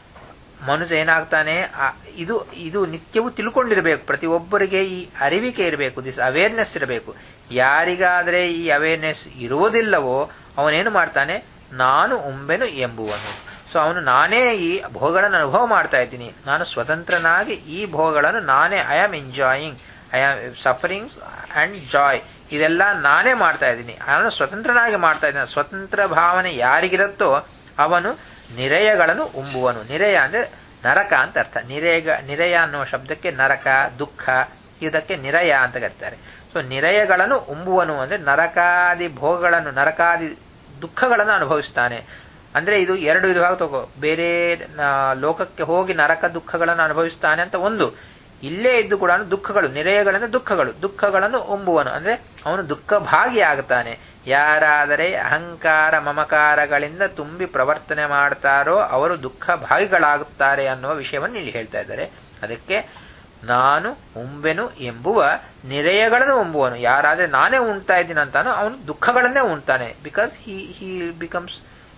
ಮನುಷ್ಯ ಏನಾಗ್ತಾನೆ, ಇದು ಇದು ನಿತ್ಯವೂ ತಿಳ್ಕೊಂಡಿರಬೇಕು. ಪ್ರತಿಯೊಬ್ಬರಿಗೆ ಈ ಅರಿವಿಕೆ ಇರಬೇಕು, ದಿಸ್ ಅವೇರ್ನೆಸ್ ಇರಬೇಕು. ಯಾರಿಗಾದರೆ ಈ ಅವೇರ್ನೆಸ್ ಇರುವುದಿಲ್ಲವೋ ಅವನೇನು ಮಾಡ್ತಾನೆ, ನಾನು ಉಂಬೆನು ಎಂಬುವನು. ಸೊ ಅವನು ನಾನೇ ಈ ಭೋಗಗಳನ್ನು ಅನುಭವ ಮಾಡ್ತಾ ಇದ್ದೀನಿ, ನಾನು ಸ್ವತಂತ್ರನಾಗಿ ಈ ಭೋಗಗಳನ್ನು ನಾನೇ, I am enjoying, I am sufferings and joy, ಇದೆಲ್ಲ ನಾನೇ ಮಾಡ್ತಾ ಇದ್ದೀನಿ, ನಾನು ಸ್ವತಂತ್ರನಾಗಿ ಮಾಡ್ತಾ ಇದ್ದೀನಿ. ಸ್ವತಂತ್ರ ಭಾವನೆ ಯಾರಿಗಿರುತ್ತೋ ಅವನು ನಿರಯಗಳನ್ನು ಉಂಬುವನು. ನಿರಯ ಅಂದ್ರೆ ನರಕ ಅಂತ ಅರ್ಥ. ನಿರಯ ನಿರಯ ಅನ್ನುವ ಶಬ್ದಕ್ಕೆ ನರಕ, ದುಃಖ, ಇದಕ್ಕೆ ನಿರಯ ಅಂತ ಕರೀತಾರೆ. ಸೊ ನಿರಯಗಳನ್ನು ಉಂಬುವನು ಅಂದ್ರೆ ನರಕಾದಿ ಭೋಗಗಳನ್ನು, ನರಕಾದಿ ದುಃಖಗಳನ್ನು ಅನುಭವಿಸ್ತಾನೆ. ಅಂದ್ರೆ ಇದು ಎರಡು ವಿಧವಾಗಿ ತಗೋ, ಬೇರೆ ಲೋಕಕ್ಕೆ ಹೋಗಿ ನರಕ ದುಃಖಗಳನ್ನು ಅನುಭವಿಸ್ತಾನೆ ಅಂತ ಒಂದು, ಇಲ್ಲೇ ಇದ್ದು ಕೂಡ ದುಃಖಗಳು, ನಿರಯಗಳಂದ್ರೆ ದುಃಖಗಳು, ದುಃಖಗಳನ್ನು ಉಂಬುವನು ಅಂದ್ರೆ ಅವನು ದುಃಖ ಭಾಗಿಯಾಗುತ್ತಾನೆ. ಯಾರಾದರೆ ಅಹಂಕಾರ ಮಮಕಾರಗಳಿಂದ ತುಂಬಿ ಪ್ರವರ್ತನೆ ಮಾಡ್ತಾರೋ ಅವರು ದುಃಖ ಭಾಗಿಗಳಾಗುತ್ತಾರೆ ಅನ್ನುವ ವಿಷಯವನ್ನು ಇಲ್ಲಿ ಹೇಳ್ತಾ ಇದ್ದಾರೆ. ಅದಕ್ಕೆ ನಾನು ಉಂಬೆನು ಎಂಬುವ ನಿರಯಗಳನ್ನು ಉಂಬುವನು. ಯಾರಾದ್ರೆ ನಾನೇ ಉಣ್ತಾ ಇದ್ದೀನಿ ಅಂತಾನೋ ಅವನು ದುಃಖಗಳನ್ನೇ ಉಣ್ತಾನೆ. Because he he becomes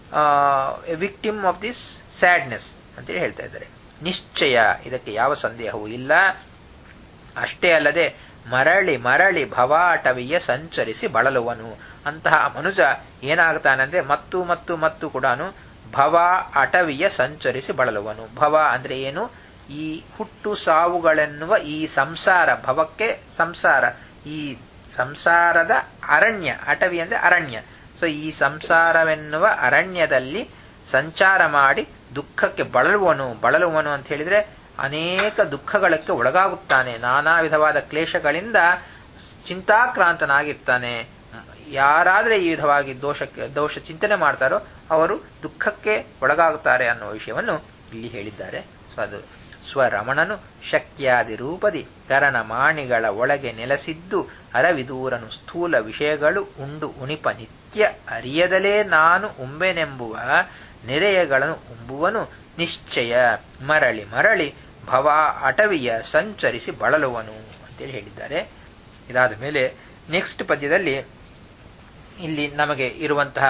a victim of this sadness ಅಂತೇಳಿ ಹೇಳ್ತಾ ಇದ್ದಾರೆ. ನಿಶ್ಚಯ, ಇದಕ್ಕೆ ಯಾವ ಸಂದೇಹವೂ ಇಲ್ಲ. ಅಷ್ಟೇ ಅಲ್ಲದೆ ಮರಳಿ ಮರಳಿ ಭವಾಟವಿಯ ಸಂಚರಿಸಿ ಬಳಲುವನು. ಅಂತಹ ಮನುಜ ಏನಾಗ್ತಾನಂದ್ರೆ ಮತ್ತು ಮತ್ತು ಮತ್ತು ಕೂಡ ಭವ ಅಟವಿಯ ಸಂಚರಿಸಿ ಬಳಲುವನು. ಭವ ಅಂದ್ರೆ ಏನು, ಈ ಹುಟ್ಟು ಸಾವುಗಳೆನ್ನುವ ಈ ಸಂಸಾರ, ಭವಕ್ಕೆ ಸಂಸಾರ, ಈ ಸಂಸಾರದ ಅರಣ್ಯ, ಅಟವಿ ಅಂದ್ರೆ ಅರಣ್ಯ. ಸೊ ಈ ಸಂಸಾರವೆನ್ನುವ ಅರಣ್ಯದಲ್ಲಿ ಸಂಚಾರ ಮಾಡಿ ದುಃಖಕ್ಕೆ ಬಳಲುವನು. ಬಳಲುವನು ಅಂತ ಹೇಳಿದ್ರೆ ಅನೇಕ ದುಃಖಗಳಿಗೆ ಒಳಗಾಗುತ್ತಾನೆ, ನಾನಾ ವಿಧವಾದ ಕ್ಲೇಶಗಳಿಂದ ಚಿಂತಾಕ್ರಾಂತನಾಗಿರ್ತಾನೆ. ಯಾರಾದ್ರೆ ಈ ವಿಧವಾಗಿ ದೋಷಕ್ಕೆ ದೋಷ ಚಿಂತನೆ ಮಾಡ್ತಾರೋ ಅವರು ದುಃಖಕ್ಕೆ ಒಳಗಾಗುತ್ತಾರೆ ಅನ್ನುವ ವಿಷಯವನ್ನು ಇಲ್ಲಿ ಹೇಳಿದ್ದಾರೆ. ಸೊ ಅದು ಸ್ವರಮಣನು ಶಕ್ತಿಯಾದಿ ರೂಪದಿ ಕರಣ ಮಾಣಿಗಳ ಒಳಗೆ ನೆಲೆಸಿದ್ದು ಅರವಿದೂರನು ಸ್ಥೂಲ ವಿಷಯಗಳು ಉಂಡು ಉಣಿಪ ನಿತ್ಯ ಅರಿಯದಲೇ ನಾನು ಉಂಬೆನೆಂಬುವ ನಿರಯಗಳನ್ನು ಉಂಬುವನು. ನಿಶ್ಚಯ ಮರಳಿ ಮರಳಿ ಭವ ಅಟವಿಯ ಸಂಚರಿಸಿ ಬಳಲುವನು ಅಂತೇಳಿ ಹೇಳಿದ್ದಾರೆ. ಇದಾದ ಮೇಲೆ ನೆಕ್ಸ್ಟ್ ಪದ್ಯದಲ್ಲಿ ಇಲ್ಲಿ ನಮಗೆ ಇರುವಂತಹ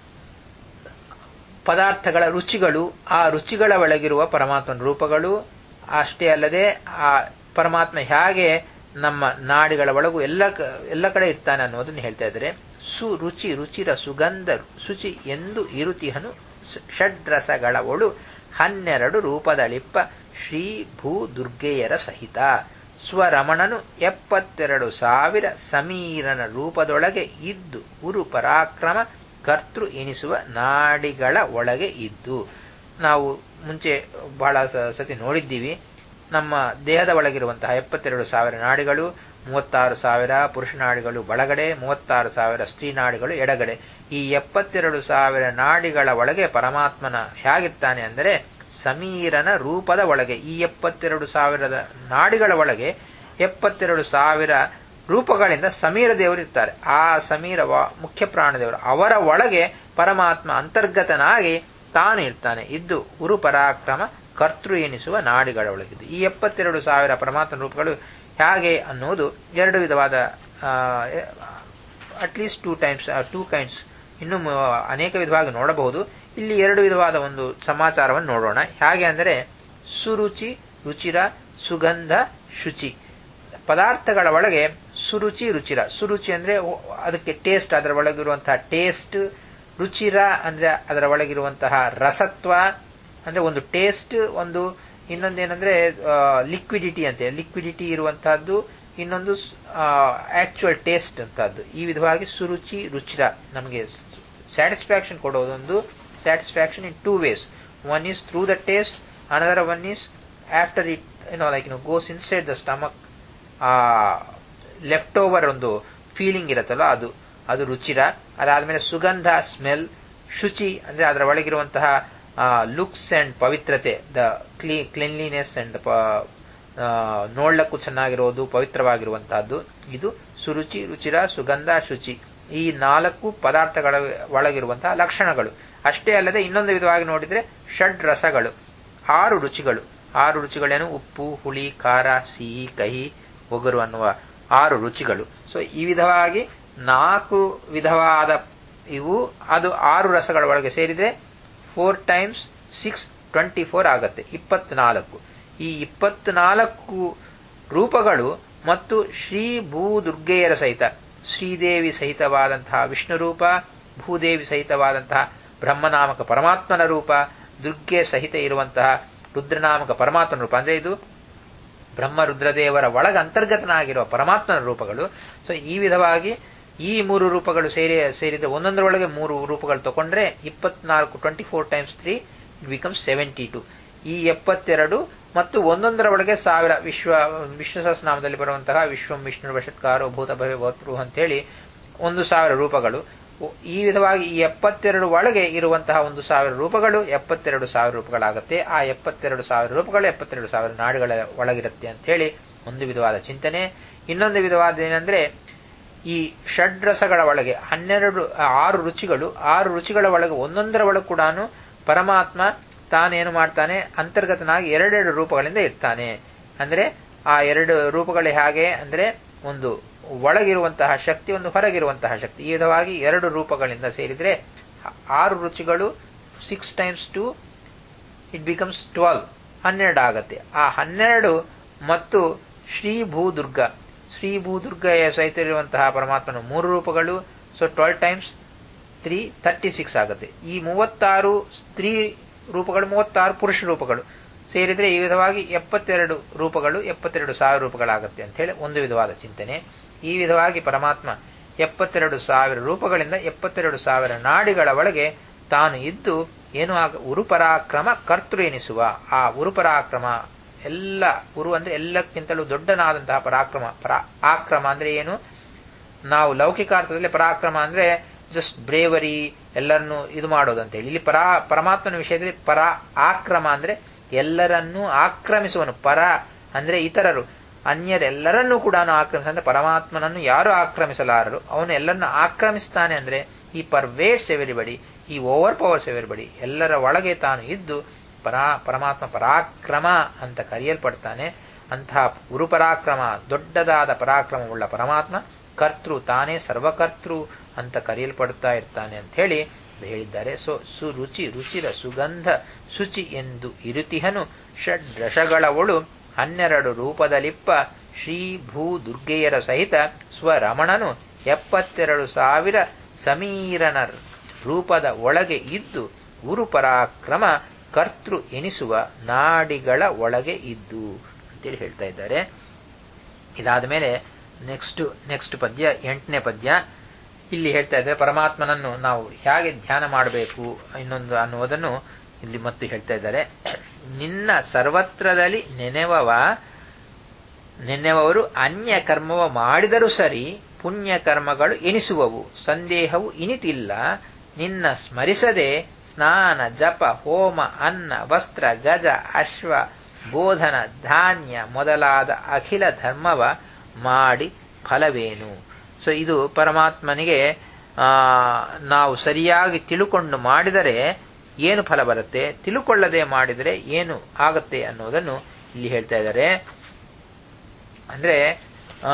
ಪದಾರ್ಥಗಳ ರುಚಿಗಳು, ಆ ರುಚಿಗಳ ಒಳಗಿರುವ ಪರಮಾತ್ಮನ ರೂಪಗಳು, ಅಷ್ಟೇ ಅಲ್ಲದೆ ಆ ಪರಮಾತ್ಮ ಹೇಗೆ ನಮ್ಮ ನಾಡಿಗಳ ಒಳಗೂ ಎಲ್ಲ ಎಲ್ಲ ಕಡೆ ಇರ್ತಾನೆ ಅನ್ನೋದನ್ನು ಹೇಳ್ತಾ ಇದ್ದಾರೆ. ಸುರುಚಿ ರುಚಿರ ಸುಗಂಧ ಶುಚಿ ಎಂದು ಇರುತಿಹನು ಷಡ್ರಸಗಳ ಒಳು ಹನ್ನೆರಡು ರೂಪದಳಿಪ್ಪ ಶ್ರೀ ಭೂ ದುರ್ಗೆಯರ ಸಹಿತ. ಸ್ವರಮಣನು ಎಪ್ಪತ್ತೆರಡು ಸಾವಿರ ಸಮೀರನ ರೂಪದೊಳಗೆ ಇದ್ದು ಉರು ಪರಾಕ್ರಮ ಕರ್ತೃ ಎನಿಸುವ ನಾಡಿಗಳ ಒಳಗೆ ಇದ್ದು. ನಾವು ಮುಂಚೆ ಬಹಳ ಸತಿ ನೋಡಿದ್ದೀವಿ. ನಮ್ಮ ದೇಹದ ಒಳಗಿರುವಂತಹ ಎಪ್ಪತ್ತೆರಡು ಸಾವಿರ ನಾಡಿಗಳು, ಮೂವತ್ತಾರು ಸಾವಿರ ಪುರುಷ ನಾಡಿಗಳು ಬಲಗಡೆ, ಮೂವತ್ತಾರು ಸಾವಿರ ಸ್ತ್ರೀ ನಾಡಿಗಳು ಎಡಗಡೆ. ಈ ಎಪ್ಪತ್ತೆರಡು ಸಾವಿರ ನಾಡಿಗಳ ಒಳಗೆ ಪರಮಾತ್ಮನ ಹೇಗಿರ್ತಾನೆ ಅಂದರೆ ಸಮೀರನ ರೂಪದ ಒಳಗೆ. ಈ ಎಪ್ಪತ್ತೆರಡು ಸಾವಿರದ ನಾಡಿಗಳ ಒಳಗೆ ಎಪ್ಪತ್ತೆರಡು ಸಾವಿರ ರೂಪಗಳಿಂದ ಸಮೀರ ದೇವರು ಇರ್ತಾರೆ. ಆ ಸಮೀರ ಮುಖ್ಯ ಪ್ರಾಣದೇವರು, ಅವರ ಒಳಗೆ ಪರಮಾತ್ಮ ಅಂತರ್ಗತನಾಗಿ ತಾನು ಇರ್ತಾನೆ. ಇದ್ದು ಗುರು ಪರಾಕ್ರಮ ಕರ್ತೃ ಎನಿಸುವ ನಾಡಿಗಳ ಒಳಗಿದ್ದು ಈ ಎಪ್ಪತ್ತೆರಡು ಸಾವಿರ ಪರಮಾತ್ಮ ರೂಪಗಳು ಹೇಗೆ ಅನ್ನುವುದು ಎರಡು ವಿಧವಾದ, at least two times two kinds, ಇನ್ನು ಅನೇಕ ವಿಧವಾಗಿ ನೋಡಬಹುದು. ಇಲ್ಲಿ ಎರಡು ವಿಧವಾದ ಒಂದು ಸಮಾಚಾರವನ್ನು ನೋಡೋಣ. ಹೇಗೆ ಅಂದರೆ ಸುರುಚಿ, ರುಚಿರ, ಸುಗಂಧ, ಶುಚಿ. ಪದಾರ್ಥಗಳ ಒಳಗೆ ಸುರುಚಿ, ರುಚಿರ. ಸುರುಚಿ ಅಂದ್ರೆ ಅದಕ್ಕೆ ಟೇಸ್ಟ್, ಅದರ ಒಳಗಿರುವಂತಹ ಟೇಸ್ಟ್. ರುಚಿರ ಅಂದ್ರೆ ಅದರ ಒಳಗಿರುವಂತಹ ರಸತ್ವ, ಅಂದ್ರೆ ಒಂದು ಟೇಸ್ಟ್, ಒಂದು ಇನ್ನೊಂದೇನಂದ್ರೆ ಲಿಕ್ವಿಡಿಟಿ ಅಂತೆ, ಲಿಕ್ವಿಡಿಟಿ ಇರುವಂತಹದ್ದು, ಇನ್ನೊಂದು ಆಕ್ಚುಯಲ್ ಟೇಸ್ಟ್ ಅಂತದ್ದು. ಈ ವಿಧವಾಗಿ ಸುರುಚಿ, ರುಚಿರ ನಮಗೆ ಸ್ಯಾಟಿಸ್ಫ್ಯಾಕ್ಷನ್ ಕೊಡೋದೊಂದು. Satisfaction in two ways. One is through the taste, another one is after it ಏನೋ like no goes inside the stomach. ಆ ಲೆಫ್ಟ್ ಓವರ್ ಒಂದು ಫೀಲಿಂಗ್ ಇರುತ್ತಲ್ಲ, ಅದು ಅದು ರುಚಿರ. ಅದಾದ್ಮೇಲೆ ಸುಗಂಧ, ಸ್ಮೆಲ್. ಶುಚಿ ಅಂದ್ರೆ ಅದರ ಒಳಗಿರುವಂತಹ ಲುಕ್ಸ್ ಅಂಡ್ ಪವಿತ್ರತೆ, ದ ಕ್ಲೀ ಕ್ಲೀನ್ಲಿನೆಸ್ ಅಂಡ್ ನೋಡ್ಲಕ್ಕೂ ಚೆನ್ನಾಗಿರೋದು, ಪವಿತ್ರವಾಗಿರುವಂತಹದ್ದು. ಇದು ಸುರುಚಿ, ರುಚಿರ, ಸುಗಂಧ, ಶುಚಿ. ಈ ನಾಲ್ಕು ಪದಾರ್ಥಗಳ ಒಳಗಿರುವಂತಹ ಲಕ್ಷಣಗಳು. ಅಷ್ಟೇ ಅಲ್ಲದೆ ಇನ್ನೊಂದು ವಿಧವಾಗಿ ನೋಡಿದ್ರೆ ಷಡ್ ರಸಗಳು, ಆರು ರುಚಿಗಳು. ಆರು ರುಚಿಗಳೇನು? ಉಪ್ಪು, ಹುಳಿ, ಖಾರ, ಸಿಹಿ, ಕಹಿ, ಒಗರು ಅನ್ನುವ ಆರು ರುಚಿಗಳು. ಸೊ ಈ ವಿಧವಾಗಿ ನಾಲ್ಕು ವಿಧವಾದ ಇವು. ಅದು ಆರು ರಸಗಳ ಒಳಗೆ ಸೇರಿದ್ರೆ four times six twenty four ಆಗತ್ತೆ, ಇಪ್ಪತ್ನಾಲ್ಕು. ಈ ಇಪ್ಪತ್ನಾಲ್ಕು ರೂಪಗಳು ಮತ್ತು ಶ್ರೀ ಭೂ ದುರ್ಗೆಯರ ಸಹಿತ, ಶ್ರೀದೇವಿ ಸಹಿತವಾದಂತಹ ವಿಷ್ಣು ರೂಪ, ಭೂದೇವಿ ಸಹಿತವಾದಂತಹ ಬ್ರಹ್ಮನಾಮಕ ಪರಮಾತ್ಮನ ರೂಪ, ದುರ್ಗೆ ಸಹಿತ ಇರುವಂತಹ ರುದ್ರನಾಮಕ ಪರಮಾತ್ಮನ ರೂಪ. ಅಂದ್ರೆ ಇದು ಬ್ರಹ್ಮ ರುದ್ರದೇವರ ಒಳಗ ಅಂತರ್ಗತನಾಗಿರುವ ಪರಮಾತ್ಮನ ರೂಪಗಳು. ಸೊ ಈ ವಿಧವಾಗಿ ಈ ಮೂರು ರೂಪಗಳು ಸೇರಿ ಸೇರಿದ ಒಂದೊಂದರೊಳಗೆ ಮೂರು ರೂಪಗಳು ತಗೊಂಡ್ರೆ ಇಪ್ಪತ್ನಾಲ್ಕು, twenty four times three it becomes seventy two. ಈ ಎಪ್ಪತ್ತೆರಡು ಮತ್ತು ಒಂದೊಂದರ ಒಳಗೆ ಸಾವಿರ. ವಿಶ್ವ ವಿಷ್ಣು ಸಹಸ್ರನಾಮದಲ್ಲಿ ಬರುವಂತಹ ವಿಶ್ವಂ ವಿಷ್ಣು ವಶತ್ಕಾರೋ ಭೂತ ಭವ್ಯ ಭವತ್ರು ಅಂತೇಳಿ ಒಂದು ಸಾವಿರ ರೂಪಗಳು. ಈ ವಿಧವಾಗಿ ಈ ಎಪ್ಪತ್ತೆರಡು ಒಳಗೆ ಇರುವಂತಹ ಒಂದು ಸಾವಿರ ರೂಪಗಳು ಎಪ್ಪತ್ತೆರಡು ಸಾವಿರ ರೂಪಗಳಾಗುತ್ತೆ. ಆ ಎಪ್ಪತ್ತೆರಡು ಸಾವಿರ ರೂಪಗಳು ಎಪ್ಪತ್ತೆರಡು ಸಾವಿರ ನಾಡುಗಳ ಒಳಗಿರುತ್ತೆ ಅಂತ ಹೇಳಿ ಒಂದು ವಿಧವಾದ ಚಿಂತನೆ. ಇನ್ನೊಂದು ವಿಧವಾದ ಏನಂದ್ರೆ ಈ ಷಡ್ರಸಗಳ ಒಳಗೆ ಹನ್ನೆರಡು ಆರು ರುಚಿಗಳು, ಆರು ರುಚಿಗಳ ಒಳಗೆ ಒಂದೊಂದರ ಒಳಗೆ ಕೂಡ ಪರಮಾತ್ಮ ತಾನೇನು ಮಾಡ್ತಾನೆ, ಅಂತರ್ಗತನಾಗಿ ಎರಡೆರಡು ರೂಪಗಳಿಂದ ಇರ್ತಾನೆ. ಅಂದ್ರೆ ಆ ಎರಡು ರೂಪಗಳು ಹೇಗೆ ಅಂದ್ರೆ ಒಂದು ಒಳಗಿರುವಂತಹ ಶಕ್ತಿ, ಒಂದು ಹೊರಗಿರುವಂತಹ ಶಕ್ತಿ. ಈ ವಿಧವಾಗಿ ಎರಡು ರೂಪಗಳಿಂದ ಸೇರಿದ್ರೆ ಆರು ರುಚಿಗಳು six times two it becomes twelve, ಹನ್ನೆರಡು ಆಗತ್ತೆ. ಆ ಹನ್ನೆರಡು ಮತ್ತು ಶ್ರೀ ಭೂದುರ್ಗ, ಶ್ರೀ ಭೂದುರ್ಗ ಸಹಿತ ಇರುವಂತಹ ಪರಮಾತ್ಮನ ಮೂರು ರೂಪಗಳು. So twelve times three thirty six ಆಗುತ್ತೆ. ಈ ಮೂವತ್ತಾರು ಸ್ತ್ರೀ ರೂಪಗಳು, ಮೂವತ್ತಾರು ಪುರುಷ ರೂಪಗಳು ಸೇರಿದ್ರೆ ಈ ವಿಧವಾಗಿ ಎಪ್ಪತ್ತೆರಡು ರೂಪಗಳು ಎಪ್ಪತ್ತೆರಡು ಸಾವಿರ ರೂಪಗಳಾಗತ್ತೆ ಅಂತ ಹೇಳಿ ಒಂದು ವಿಧವಾದ ಚಿಂತನೆ. ಈ ವಿಧವಾಗಿ ಪರಮಾತ್ಮ ಎಪ್ಪತ್ತೆರಡು ಸಾವಿರ ರೂಪಗಳಿಂದ ಎಪ್ಪತ್ತೆರಡು ಸಾವಿರ ನಾಡಿಗಳ ಒಳಗೆ ತಾನು ಇದ್ದು ಏನು ಆಗ ಉರುಪರಾಕ್ರಮ ಕರ್ತೃ ಎನಿಸುವ. ಆ ಉರುಪರಾಕ್ರಮ ಎಲ್ಲ, ಉರು ಅಂದ್ರೆ ಎಲ್ಲಕ್ಕಿಂತಲೂ ದೊಡ್ಡನಾದಂತಹ ಪರಾಕ್ರಮ. ಪರಾ ಆಕ್ರಮ ಅಂದ್ರೆ ಏನು? ನಾವು ಲೌಕಿಕಾರ್ಥದಲ್ಲಿ ಪರಾಕ್ರಮ ಅಂದ್ರೆ ಜಸ್ಟ್ ಬ್ರೇವರಿ, ಎಲ್ಲರನ್ನು ಇದು ಮಾಡೋದಂತೇಳಿ. ಇಲ್ಲಿ ಪರಾ ಪರಮಾತ್ಮನ ವಿಷಯದಲ್ಲಿ ಪರಾ ಆಕ್ರಮ ಅಂದ್ರೆ ಎಲ್ಲರನ್ನೂ ಆಕ್ರಮಿಸುವನು. ಪರ ಅಂದ್ರೆ ಇತರರು, ಅನ್ಯರೆಲ್ಲರನ್ನೂ ಕೂಡ ಆಕ್ರಮಿಸ ಅಂದ್ರೆ ಪರಮಾತ್ಮನನ್ನು ಯಾರು ಆಕ್ರಮಿಸಲಾರರು, ಅವನು ಎಲ್ಲರನ್ನು ಆಕ್ರಮಿಸ್ತಾನೆ. ಅಂದ್ರೆ ಈ ಪರ್ವೇಟ್ಸ್ ಎವರಿಬಡಿ, ಈ ಓವರ್ ಪವರ್ಸ್ ಎವರಿಬಡಿ, ಎಲ್ಲರ ಒಳಗೆ ತಾನು ಇದ್ದು ಪರಾ ಪರಮಾತ್ಮ ಪರಾಕ್ರಮ ಅಂತ ಕರೆಯಲ್ಪಡ್ತಾನೆ. ಅಂತಹ ಗುರುಪರಾಕ್ರಮ, ದೊಡ್ಡದಾದ ಪರಾಕ್ರಮವುಳ್ಳ ಪರಮಾತ್ಮ ಕರ್ತೃ, ತಾನೇ ಸರ್ವಕರ್ತೃ ಅಂತ ಕರೆಯಲ್ಪಡ್ತಾ ಇರ್ತಾನೆ ಅಂತ ಹೇಳಿ ಹೇಳಿದ್ದಾರೆ. ಸೊ ಸುರುಚಿ, ರುಚಿರ, ಸುಗಂಧ, ಶುಚಿ ಎಂದು ಇರುತಿಹನು ಷಡ್ರಸಗಳ ಒಳು ಹನ್ನೆರಡು ರೂಪದಲಿಪ್ಪ ಶ್ರೀ ಭೂ ದುರ್ಗೆಯರ ಸಹಿತ ಸ್ವರಮಣನು ಎಪ್ಪತ್ತೆರಡು ಸಾವಿರ ಸಮೀರನ ರೂಪದ ಒಳಗೆ ಇದ್ದು ಗುರುಪರಾಕ್ರಮ ಕರ್ತೃ ಎನಿಸುವ ನಾಡಿಗಳ ಒಳಗೆ ಇದ್ದು ಅಂತೇಳಿ ಹೇಳ್ತಾ ಇದ್ದಾರೆ. ಇದಾದ ಮೇಲೆ ನೆಕ್ಸ್ಟ್ ನೆಕ್ಸ್ಟ್ ಪದ್ಯ, ಎಂಟನೇ ಪದ್ಯ. ಇಲ್ಲಿ ಹೇಳ್ತಾ ಇದ್ದಾರೆ ಪರಮಾತ್ಮನನ್ನು ನಾವು ಹೇಗೆ ಧ್ಯಾನ ಮಾಡಬೇಕು ಇನ್ನೊಂದು ಅನ್ನುವುದನ್ನು ಇಲ್ಲಿ ಮತ್ತು ಹೇಳ್ತಾ ಇದ್ದಾರೆ, ನಿನ್ನ ಸರ್ವತ್ರದಲ್ಲಿ ನೆನೆವವ ನೆನೆವವರು ಅನ್ಯ ಕರ್ಮವ ಮಾಡಿದರೂ ಸರಿ ಪುಣ್ಯ ಕರ್ಮಗಳು ಎನಿಸುವವು, ಸಂದೇಹವು ಇನಿತಿಲ್ಲ. ನಿನ್ನ ಸ್ಮರಿಸದೆ ಸ್ನಾನ ಜಪ ಹೋಮ ಅನ್ನ ವಸ್ತ್ರ ಗಜ ಅಶ್ವ ಬೋಧನ ಧಾನ್ಯ ಮೊದಲಾದ ಅಖಿಲ ಧರ್ಮವ ಮಾಡಿ ಫಲವೇನು. ಸೊ ಇದು ಪರಮಾತ್ಮನಿಗೆ ಆ ನಾವು ಸರಿಯಾಗಿ ತಿಳುಕೊಂಡು ಮಾಡಿದರೆ ಏನು ಫಲ ಬರುತ್ತೆ, ತಿಳುಕೊಳ್ಳದೆ ಮಾಡಿದರೆ ಏನು ಆಗುತ್ತೆ ಅನ್ನೋದನ್ನು ಇಲ್ಲಿ ಹೇಳ್ತಾ ಇದ್ದಾರೆ. ಅಂದ್ರೆ ಆ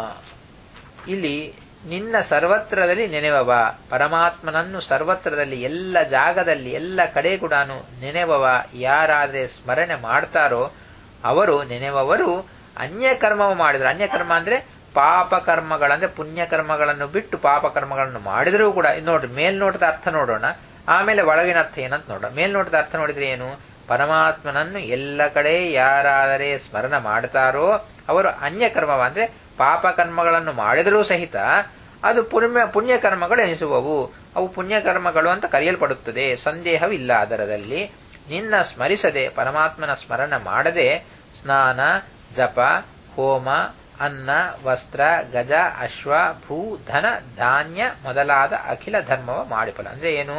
ಇಲ್ಲಿ ನಿನ್ನ ಸರ್ವತ್ರದಲ್ಲಿ ನೆನೆವವ, ಪರಮಾತ್ಮನನ್ನು ಸರ್ವತ್ರದಲ್ಲಿ ಎಲ್ಲ ಜಾಗದಲ್ಲಿ ಎಲ್ಲ ಕಡೆ ಕೂಡ ನೆನೆವವ ಯಾರಾದ್ರೆ ಸ್ಮರಣೆ ಮಾಡ್ತಾರೋ ಅವರು ನೆನೆವವರು ಅನ್ಯ ಕರ್ಮವ ಮಾಡಿದ್ರು. ಅನ್ಯ ಕರ್ಮ ಅಂದ್ರೆ ಪಾಪ ಕರ್ಮಗಳಂದ್ರೆ ಪುಣ್ಯ ಕರ್ಮಗಳನ್ನು ಬಿಟ್ಟು ಪಾಪ ಕರ್ಮಗಳನ್ನು ಮಾಡಿದ್ರೂ ಕೂಡ, ನೋಡ್ರಿ ಮೇಲ್ನೋಟದ ಅರ್ಥ ನೋಡೋಣ, ಆಮೇಲೆ ಒಳಗಿನ ಅರ್ಥ ಏನಂತ ನೋಡೋಣ. ಮೇಲ್ನೋಟದ ಅರ್ಥ ನೋಡಿದ್ರೆ ಏನು, ಪರಮಾತ್ಮನನ್ನು ಎಲ್ಲ ಕಡೆ ಯಾರಾದರೆ ಸ್ಮರಣ ಮಾಡ್ತಾರೋ ಅವರು ಅನ್ಯ ಕರ್ಮವ ಅಂದ್ರೆ ಪಾಪ ಕರ್ಮಗಳನ್ನು ಮಾಡಿದರೂ ಸಹಿತ ಅದು ಪುಣ್ಯ ಪುಣ್ಯ ಕರ್ಮಗಳು ಎನಿಸುವವು, ಅವು ಪುಣ್ಯ ಕರ್ಮಗಳು ಅಂತ ಕರೆಯಲ್ಪಡುತ್ತದೆ, ಸಂದೇಹವಿಲ್ಲ ಅದರದಲ್ಲಿ. ನಿನ್ನ ಸ್ಮರಿಸದೆ ಪರಮಾತ್ಮನ ಸ್ಮರಣ ಮಾಡದೆ ಸ್ನಾನ ಜಪ ಹೋಮ ಅನ್ನ ವಸ್ತ್ರ ಗಜ ಅಶ್ವ ಭೂ ಧನ ಧಾನ್ಯ ಮೊದಲಾದ ಅಖಿಲ ಧರ್ಮವ ಮಾಡಿಫಲ ಅಂದ್ರೆ ಏನು,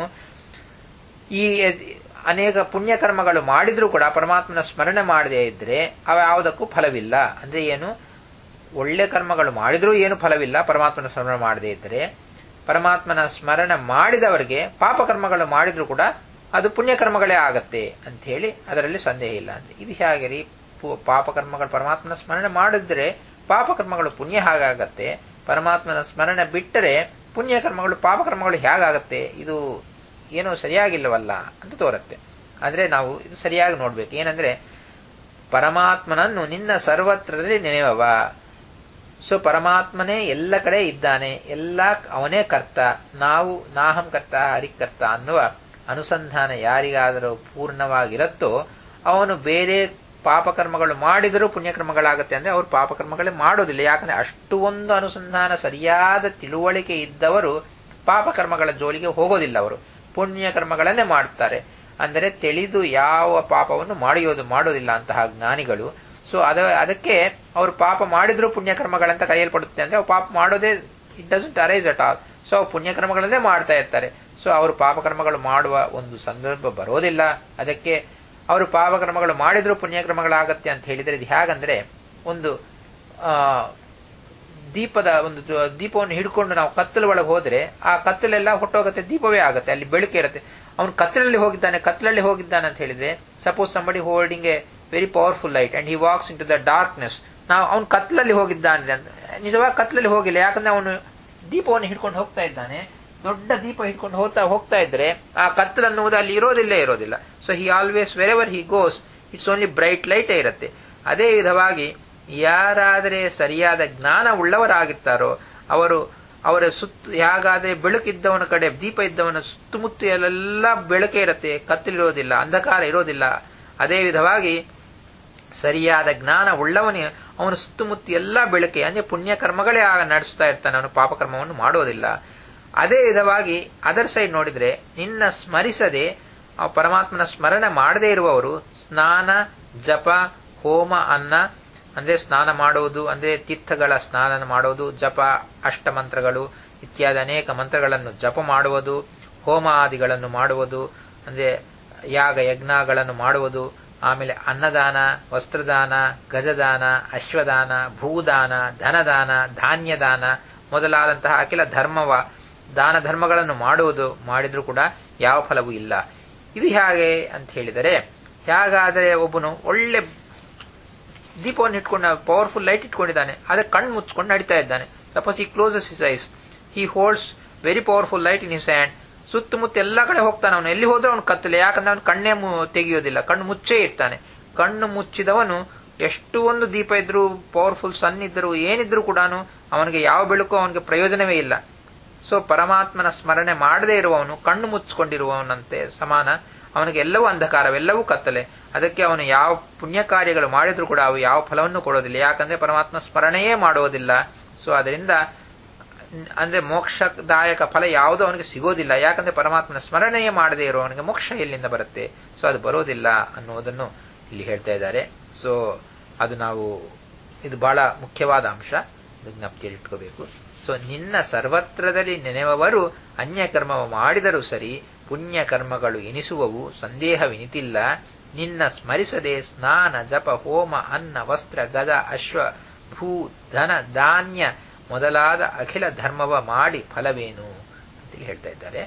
ಈ ಅನೇಕ ಪುಣ್ಯ ಕರ್ಮಗಳು ಮಾಡಿದ್ರೂ ಕೂಡ ಪರಮಾತ್ಮನ ಸ್ಮರಣೆ ಮಾಡದೇ ಇದ್ರೆ ಅವ ಯಾವುದಕ್ಕೂ ಫಲವಿಲ್ಲ. ಅಂದ್ರೆ ಏನು, ಒಳ್ಳೆ ಕರ್ಮಗಳು ಮಾಡಿದ್ರೂ ಏನು ಫಲವಿಲ್ಲ ಪರಮಾತ್ಮನ ಸ್ಮರಣೆ ಮಾಡದೇ ಇದ್ರೆ. ಪರಮಾತ್ಮನ ಸ್ಮರಣೆ ಮಾಡಿದವರಿಗೆ ಪಾಪ ಕರ್ಮಗಳು ಮಾಡಿದ್ರೂ ಕೂಡ ಅದು ಪುಣ್ಯ ಕರ್ಮಗಳೇ ಆಗತ್ತೆ ಅಂತ ಹೇಳಿ ಅದರಲ್ಲಿ ಸಂದೇಹ ಇಲ್ಲ. ಇದು ಹೇಗೆ ರೀ, ಪಾಪಕರ್ಮಗಳು ಪರಮಾತ್ಮನ ಸ್ಮರಣೆ ಮಾಡಿದ್ರೆ ಪಾಪಕರ್ಮಗಳು ಪುಣ್ಯ ಹಾಗಾಗತ್ತೆ, ಪರಮಾತ್ಮನ ಸ್ಮರಣೆ ಬಿಟ್ಟರೆ ಪುಣ್ಯ ಕರ್ಮಗಳು ಪಾಪಕರ್ಮಗಳು ಹೇಗಾಗತ್ತೆ, ಇದು ಏನೋ ಸರಿಯಾಗಿಲ್ಲವಲ್ಲ ಅಂತ ತೋರುತ್ತೆ. ಆದ್ರೆ ನಾವು ಇದು ಸರಿಯಾಗಿ ನೋಡ್ಬೇಕು. ಏನಂದ್ರೆ ಪರಮಾತ್ಮನನ್ನು ನಿನ್ನ ಸರ್ವತ್ರದಲ್ಲಿ ನೆನೆಯುವ. ಸೊ ಪರಮಾತ್ಮನೇ ಎಲ್ಲ ಕಡೆ ಇದ್ದಾನೆ, ಎಲ್ಲ ಅವನೇ ಕರ್ತ, ನಾವು ನಾಹಂ ಕರ್ತ ಹರಿಕರ್ತ ಅನ್ನುವ ಅನುಸಂಧಾನ ಯಾರಿಗಾದರೂ ಪೂರ್ಣವಾಗಿರುತ್ತೋ ಅವನು ಬೇರೆ ಪಾಪಕರ್ಮಗಳು ಮಾಡಿದರೂ ಪುಣ್ಯಕರ್ಮಗಳಾಗತ್ತೆ ಅಂದ್ರೆ ಅವರು ಪಾಪಕರ್ಮಗಳೇ ಮಾಡೋದಿಲ್ಲ. ಯಾಕಂದ್ರೆ ಅಷ್ಟು ಒಂದು ಅನುಸಂಧಾನ ಸರಿಯಾದ ತಿಳುವಳಿಕೆ ಇದ್ದವರು ಪಾಪಕರ್ಮಗಳ ಜೋಲಿಗೆ ಹೋಗೋದಿಲ್ಲ, ಅವರು ಪುಣ್ಯಕರ್ಮಗಳನ್ನೇ ಮಾಡುತ್ತಾರೆ. ಅಂದರೆ ತಿಳಿದು ಯಾವ ಪಾಪವನ್ನು ಮಾಡಿಯೋದು ಮಾಡೋದಿಲ್ಲ ಅಂತಹ ಜ್ಞಾನಿಗಳು. ಸೊ ಅದ ಅದಕ್ಕೆ ಅವರು ಪಾಪ ಮಾಡಿದ್ರು ಪುಣ್ಯಕರ್ಮಗಳಂತ ಕರೆಯಲ್ಪಡುತ್ತೆ. ಅಂದ್ರೆ ಅವ್ರು ಪಾಪ ಮಾಡೋದೇ it doesn't arise at all. So ಅವ್ರು ಪುಣ್ಯಕರ್ಮಗಳನ್ನೇ ಮಾಡ್ತಾ ಇರ್ತಾರೆ. ಸೊ ಅವರು ಪಾಪಕರ್ಮಗಳು ಮಾಡುವ ಒಂದು ಸಂದರ್ಭ ಬರೋದಿಲ್ಲ. ಅದಕ್ಕೆ ಅವರು ಪಾಪಕರ್ಮಗಳು ಮಾಡಿದ್ರು ಪುಣ್ಯಕರ್ಮಗಳಾಗತ್ತೆ ಅಂತ ಹೇಳಿದ್ರೆ ಇದು ಹೇಗಂದ್ರೆ, ಒಂದು ಆ ದೀಪದ ಒಂದು ದೀಪವನ್ನು ಹಿಡ್ಕೊಂಡು ನಾವು ಕತ್ತಲ ಒಳಗೆ ಹೋದ್ರೆ ಆ ಕತ್ತಲೆಲ್ಲ ಹೊಟ್ಟೋಗತ್ತೆ, ದೀಪವೇ ಆಗತ್ತೆ, ಅಲ್ಲಿ ಬೆಳಕೆ ಇರುತ್ತೆ. ಅವನು ಕತ್ತಲಲ್ಲಿ ಹೋಗಿದ್ದಾನೆ ಕತ್ತಲಲ್ಲಿ ಹೋಗಿದ್ದಾನೆ ಅಂತ ಹೇಳಿದ್ರೆ, suppose somebody holding a very powerful light and he walks into the darkness, ನಾವು ಅವನು ಕತ್ತಲಲ್ಲಿ ಹೋಗಿದ್ದಾನೆ ಅಂತ ನಿಜವಾಗಿ ಕತ್ತಲಲ್ಲಿ ಹೋಗಿಲ್ಲ. ಯಾಕಂದ್ರೆ ಅವನು ದೀಪವನ್ನು ಹಿಡ್ಕೊಂಡು ಹೋಗ್ತಾ ಇದ್ದಾನೆ. ದೊಡ್ಡ ದೀಪ ಹಿಡ್ಕೊಂಡು ಹೋಗ್ತಾ ಹೋಗ್ತಾ ಇದ್ರೆ ಆ ಕತ್ತಲು ಅನ್ನುವುದು ಅಲ್ಲಿ ಇರೋದಿಲ್ಲೇ ಇರೋದಿಲ್ಲ. So he always wherever he goes it's only bright ಲೈಟೇ ಇರುತ್ತೆ. ಅದೇ ವಿಧವಾಗಿ ಯಾರಾದರೆ ಸರಿಯಾದ ಜ್ಞಾನ ಉಳ್ಳವರಾಗಿರ್ತಾರೋ ಅವರು ಅವರ ಸುತ್ತ ಹೇಗಾದ್ರೆ ಬೆಳಕಿದ್ದವನ ಕಡೆ ದೀಪ ಇದ್ದವನ ಸುತ್ತಮುತ್ತ ಎಲ್ಲ ಬೆಳಕೆ ಇರುತ್ತೆ, ಕತ್ತಲಿರೋದಿಲ್ಲ, ಅಂಧಕಾರ ಇರೋದಿಲ್ಲ. ಅದೇ ವಿಧವಾಗಿ ಸರಿಯಾದ ಜ್ಞಾನ ಉಳ್ಳವನೇ ಅವನ ಸುತ್ತಮುತ್ತ ಎಲ್ಲ ಬೆಳಕೆ ಅಂದ್ರೆ ಪುಣ್ಯ ಕರ್ಮಗಳೇ ಆಗ ನಡೆಸ್ತಾ ಇರ್ತಾನೆ, ಅವನು ಪಾಪಕರ್ಮವನ್ನು ಮಾಡೋದಿಲ್ಲ. ಅದೇ ವಿಧವಾಗಿ ಅದರ್ ಸೈಡ್ ನೋಡಿದ್ರೆ ನಿನ್ನ ಸ್ಮರಿಸದೆ ಆ ಪರಮಾತ್ಮನ ಸ್ಮರಣೆ ಮಾಡದೇ ಇರುವವರು ಸ್ನಾನ ಜಪ ಹೋಮ ಅನ್ನ ಅಂದ್ರೆ ಸ್ನಾನ ಮಾಡುವುದು ಅಂದ್ರೆ ತೀರ್ಥಗಳ ಸ್ನಾನ ಮಾಡುವುದು, ಜಪ ಅಷ್ಟಮಂತ್ರಗಳು ಇತ್ಯಾದಿ ಅನೇಕ ಮಂತ್ರಗಳನ್ನು ಜಪ ಮಾಡುವುದು, ಹೋಮ ಆದಿಗಳನ್ನು ಮಾಡುವುದು ಅಂದ್ರೆ ಯಾಗ ಯಜ್ಞಗಳನ್ನು ಮಾಡುವುದು, ಆಮೇಲೆ ಅನ್ನದಾನ ವಸ್ತ್ರದಾನ ಗಜದಾನ ಅಶ್ವದಾನ ಭೂದಾನ ಧನದಾನ ಧಾನ್ಯದಾನ ಮೊದಲಾದಂತಹ ಅಖಿಲ ಧರ್ಮವ ದಾನ ಧರ್ಮಗಳನ್ನು ಮಾಡುವುದು ಮಾಡಿದ್ರೂ ಕೂಡ ಯಾವ ಫಲವೂ ಇಲ್ಲ. ಇದು ಹೇಗೆ ಅಂತ ಹೇಳಿದರೆ, ಹೇಗಾದರೆ ಒಬ್ಬನು ಒಳ್ಳೆ ದೀಪವನ್ನು ಇಟ್ಕೊಂಡು ಪವರ್ಫುಲ್ ಲೈಟ್ ಇಟ್ಕೊಂಡಿದ್ದಾನೆ, ಅದಕ್ಕೆ ಕಣ್ಣು ಮುಚ್ಕೊಂಡು ನಡೀತಾ ಇದ್ದಾನೆ. Suppose he closes his eyes, he holds very powerful light in his hand. ಸುತ್ತಮುತ್ತ ಎಲ್ಲ ಕಡೆ ಹೋಗ್ತಾನೆ, ಅವನು ಎಲ್ಲಿ ಹೋದ್ರೆ ಅವನು ಕತ್ತಲೆ, ಯಾಕಂದ್ರೆ ಅವನು ಕಣ್ಣೇ ತೆಗೆಯೋದಿಲ್ಲ, ಕಣ್ಣು ಮುಚ್ಚೇ ಇರ್ತಾನೆ. ಕಣ್ಣು ಮುಚ್ಚಿದವನು ಎಷ್ಟು ಒಂದು ದೀಪ ಇದ್ರು ಪವರ್ಫುಲ್ ಸನ್ ಇದ್ದರೂ ಏನಿದ್ರು ಕೂಡ ಅವನಿಗೆ ಯಾವ ಬೆಳಕು ಅವನಿಗೆ ಪ್ರಯೋಜನವೇ ಇಲ್ಲ. ಸೊ ಪರಮಾತ್ಮನ ಸ್ಮರಣೆ ಮಾಡದೇ ಇರುವವನು ಕಣ್ಣು ಮುಚ್ಚಿಕೊಂಡಿರುವವನಂತೆ ಸಮಾನ, ಅವನಿಗೆ ಎಲ್ಲವೂ ಅಂಧಕಾರವೆಲ್ಲವೂ ಕತ್ತಲೆ. ಅದಕ್ಕೆ ಅವನು ಯಾವ ಪುಣ್ಯ ಕಾರ್ಯಗಳು ಮಾಡಿದ್ರು ಕೂಡ ಅವು ಯಾವ ಫಲವನ್ನು ಕೊಡೋದಿಲ್ಲ, ಯಾಕಂದ್ರೆ ಪರಮಾತ್ಮ ಸ್ಮರಣೆಯೇ ಮಾಡುವುದಿಲ್ಲ. ಸೊ ಅದರಿಂದ ಅಂದ್ರೆ ಮೋಕ್ಷದಾಯಕ ಫಲ ಯಾವುದೂ ಅವನಿಗೆ ಸಿಗೋದಿಲ್ಲ. ಯಾಕಂದ್ರೆ ಪರಮಾತ್ಮನ ಸ್ಮರಣೆಯೇ ಮಾಡದೇ ಇರೋವನಿಗೆ ಮೋಕ್ಷ ಎಲ್ಲಿಂದ ಬರುತ್ತೆ? ಸೊ ಅದು ಬರೋದಿಲ್ಲ ಅನ್ನೋದನ್ನು ಇಲ್ಲಿ ಹೇಳ್ತಾ ಇದ್ದಾರೆ. ಸೊ ಅದು ನಾವು ಇದು ಬಹಳ ಮುಖ್ಯವಾದ ಅಂಶ, ಜ್ಞಾಪಕದಲ್ಲಿ ಇಟ್ಕೋಬೇಕು. ಸೊ ನಿನ್ನ ಸರ್ವತ್ರದಲ್ಲಿ ನೆನೆವವರು ಅನ್ಯಕರ್ಮ ಮಾಡಿದರೂ ಸರಿ ಪುಣ್ಯ ಕರ್ಮಗಳು ಎನಿಸುವವು, ಸಂದೇಹವೆನಿತಿಲ್ಲ. ನಿನ್ನ ಸ್ಮರಿಸದೆ ಸ್ನಾನ ಜಪ ಹೋಮ ಅನ್ನ ವಸ್ತ್ರ ಗದ ಅಶ್ವ ಭೂ ಧನ ಧಾನ್ಯ ಮೊದಲಾದ ಅಖಿಲ ಧರ್ಮವ ಮಾಡಿ ಫಲವೇನು ಅಂತೇಳಿ ಹೇಳ್ತಾ ಇದ್ದಾರೆ.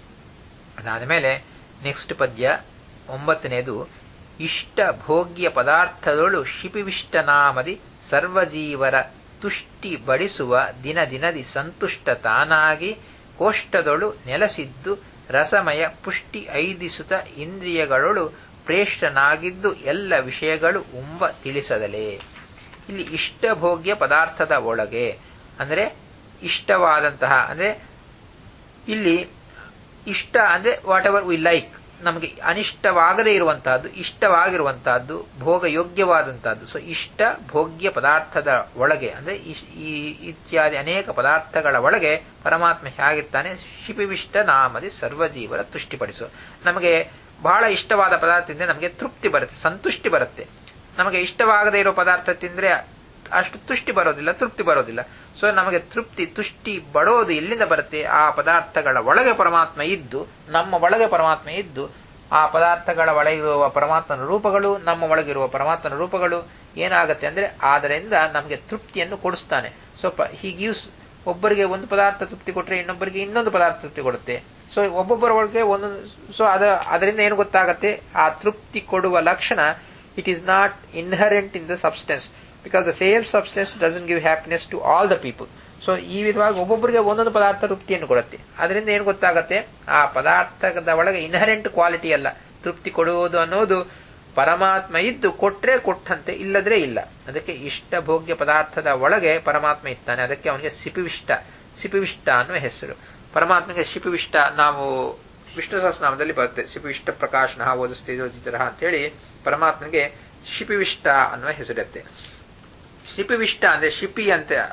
ಅದಾದ ಮೇಲೆ ನೆಕ್ಸ್ಟ್ ಪದ್ಯ ಒಂಬತ್ತನೇದು. ಇಷ್ಟ ಭೋಗ್ಯ ಪದಾರ್ಥದೊಳು ಶಿಪಿವಿಷ್ಟನಾಮದಿ ಸರ್ವಜೀವರ ತುಷ್ಟಿ ಬಡಿಸುವ ದಿನ ದಿನದಿ ಸಂತುಷ್ಟ ತಾನಾಗಿ ಕೋಷ್ಟದೊಳು ನೆಲೆಸಿದ್ದು ರಸಮಯ ಪುಷ್ಟಿ ಐದಿಸುತ್ತ ಇಂದ್ರಿಯಗಳೊಳು ಪ್ರೇಷ್ಠನಾಗಿದ್ದು ಎಲ್ಲ ವಿಷಯಗಳು ಉಂಬ ತಿಳಿಸದಲೇ. ಇಲ್ಲಿ ಇಷ್ಟಭೋಗ್ಯ ಪದಾರ್ಥದ ಒಳಗೆ ಅಂದ್ರೆ ಇಷ್ಟವಾದಂತಹ, ಅಂದ್ರೆ ಇಲ್ಲಿ ಇಷ್ಟ ಅಂದ್ರೆ ವಾಟ್ ಎವರ್ ವಿ ಲೈಕ್, ನಮಗೆ ಅನಿಷ್ಟವಾಗದೇ ಇರುವಂತಹದ್ದು, ಇಷ್ಟವಾಗಿರುವಂತಹದ್ದು, ಭೋಗ ಯೋಗ್ಯವಾದಂತಹದ್ದು. ಸೊ ಇಷ್ಟ ಭೋಗ್ಯ ಪದಾರ್ಥದ ಒಳಗೆ ಅಂದ್ರೆ ಈ ಇತ್ಯಾದಿ ಅನೇಕ ಪದಾರ್ಥಗಳ ಒಳಗೆ ಪರಮಾತ್ಮ ಹೇಗಿರ್ತಾನೆ? ಶಿಪಿವಿಷ್ಟ ನಾಮದಿ ಸರ್ವಜೀವರ ತುಷ್ಟಿಪಡಿಸು. ನಮಗೆ ಬಹಳ ಇಷ್ಟವಾದ ಪದಾರ್ಥ ತಿಂದ್ರೆ ನಮಗೆ ತೃಪ್ತಿ ಬರುತ್ತೆ, ಸಂತುಷ್ಟಿ ಬರುತ್ತೆ. ನಮಗೆ ಇಷ್ಟವಾಗದೇ ಇರೋ ಪದಾರ್ಥ ತಿಂದ್ರೆ ಅಷ್ಟು ತುಷ್ಟಿ ಬರೋದಿಲ್ಲ, ತೃಪ್ತಿ ಬರೋದಿಲ್ಲ. ಸೊ ನಮಗೆ ತೃಪ್ತಿ ತುಷ್ಟಿ ಬಡೋದು ಎಲ್ಲಿಂದ ಬರುತ್ತೆ? ಆ ಪದಾರ್ಥಗಳ ಒಳಗೆ ಪರಮಾತ್ಮ ಇದ್ದು, ನಮ್ಮ ಒಳಗೆ ಪರಮಾತ್ಮ ಇದ್ದು, ಆ ಪದಾರ್ಥಗಳ ಒಳಗಿರುವ ಪರಮಾತ್ಮನ ರೂಪಗಳು, ನಮ್ಮ ಒಳಗಿರುವ ಪರಮಾತ್ಮನ ರೂಪಗಳು ಏನಾಗತ್ತೆ ಅಂದ್ರೆ ಅದರಿಂದ ನಮಗೆ ತೃಪ್ತಿಯನ್ನು ಕೊಡಿಸ್ತಾನೆ. ಸೊ ಹಿ ಗಿವ್ಸ್, ಒಬ್ಬರಿಗೆ ಒಂದು ಪದಾರ್ಥ ತೃಪ್ತಿ ಕೊಟ್ರೆ ಇನ್ನೊಬ್ಬರಿಗೆ ಇನ್ನೊಂದು ಪದಾರ್ಥ ತೃಪ್ತಿ ಕೊಡುತ್ತೆ. ಸೊ ಒಬ್ಬೊಬ್ಬರ ಒಳಗೆ ಒಂದೊಂದು. ಸೊ ಅದ ಅದರಿಂದ ಏನು ಗೊತ್ತಾಗತ್ತೆ? ಆ ತೃಪ್ತಿ ಕೊಡುವ ಲಕ್ಷಣ it is not inherent in the substance, because the same substance doesn't give happiness to all the people. So ಈ ವಿಧವಾಗಿ ಒಬ್ಬೊಬ್ಬರಿಗೆ ಒಂದೊಂದು ಪದಾರ್ಥ ತೃಪ್ತಿಯನ್ನು ಕೊಡುತ್ತೆ. ಅದರಿಂದ ಏನು ಗೊತ್ತಾಗತ್ತೆ? ಆ ಪದಾರ್ಥದ ಒಳಗೆ ಇನ್ಹರೆಂಟ್ ಕ್ವಾಲಿಟಿ ಅಲ್ಲ, ತೃಪ್ತಿ ಕೊಡುವುದು ಅನ್ನೋದು ಪರಮಾತ್ಮ ಇದ್ದು ಕೊಟ್ರೆ ಕೊಟ್ಟಂತೆ, ಇಲ್ಲದ್ರೆ ಇಲ್ಲ. ಅದಕ್ಕೆ ಇಷ್ಟ ಭೋಗ್ಯ ಪದಾರ್ಥದ ಒಳಗೆ ಪರಮಾತ್ಮ ಇರ್ತಾನೆ. ಅದಕ್ಕೆ ಅವನಿಗೆ ಸಿಪಿವಿಷ್ಟ, ಸಿಪಿವಿಷ್ಟ ಅನ್ನುವ ಹೆಸರು. ಪರಮಾತ್ಮಗೆ ಶಿಪಿವಿಷ್ಟ ನಾವು ವಿಷ್ಣು ಸಹಸ್ರನಾಮದಲ್ಲಿ ಬರುತ್ತೆ. ಶಿಪಿವಿಷ್ಟ ಪ್ರಕಾಶನ ಓದಿಸ್ತೇಜೋದಿತರ ಅಂತ ಹೇಳಿ ಪರಮಾತ್ಮನಿಗೆ ಶಿಪಿವಿಷ್ಟ ಅನ್ನುವ ಹೆಸರಿರುತ್ತೆ. ಶಿಪಿವಿಷ್ಟ ಅಂದ್ರೆ ಶಿಪಿ ಅಂತ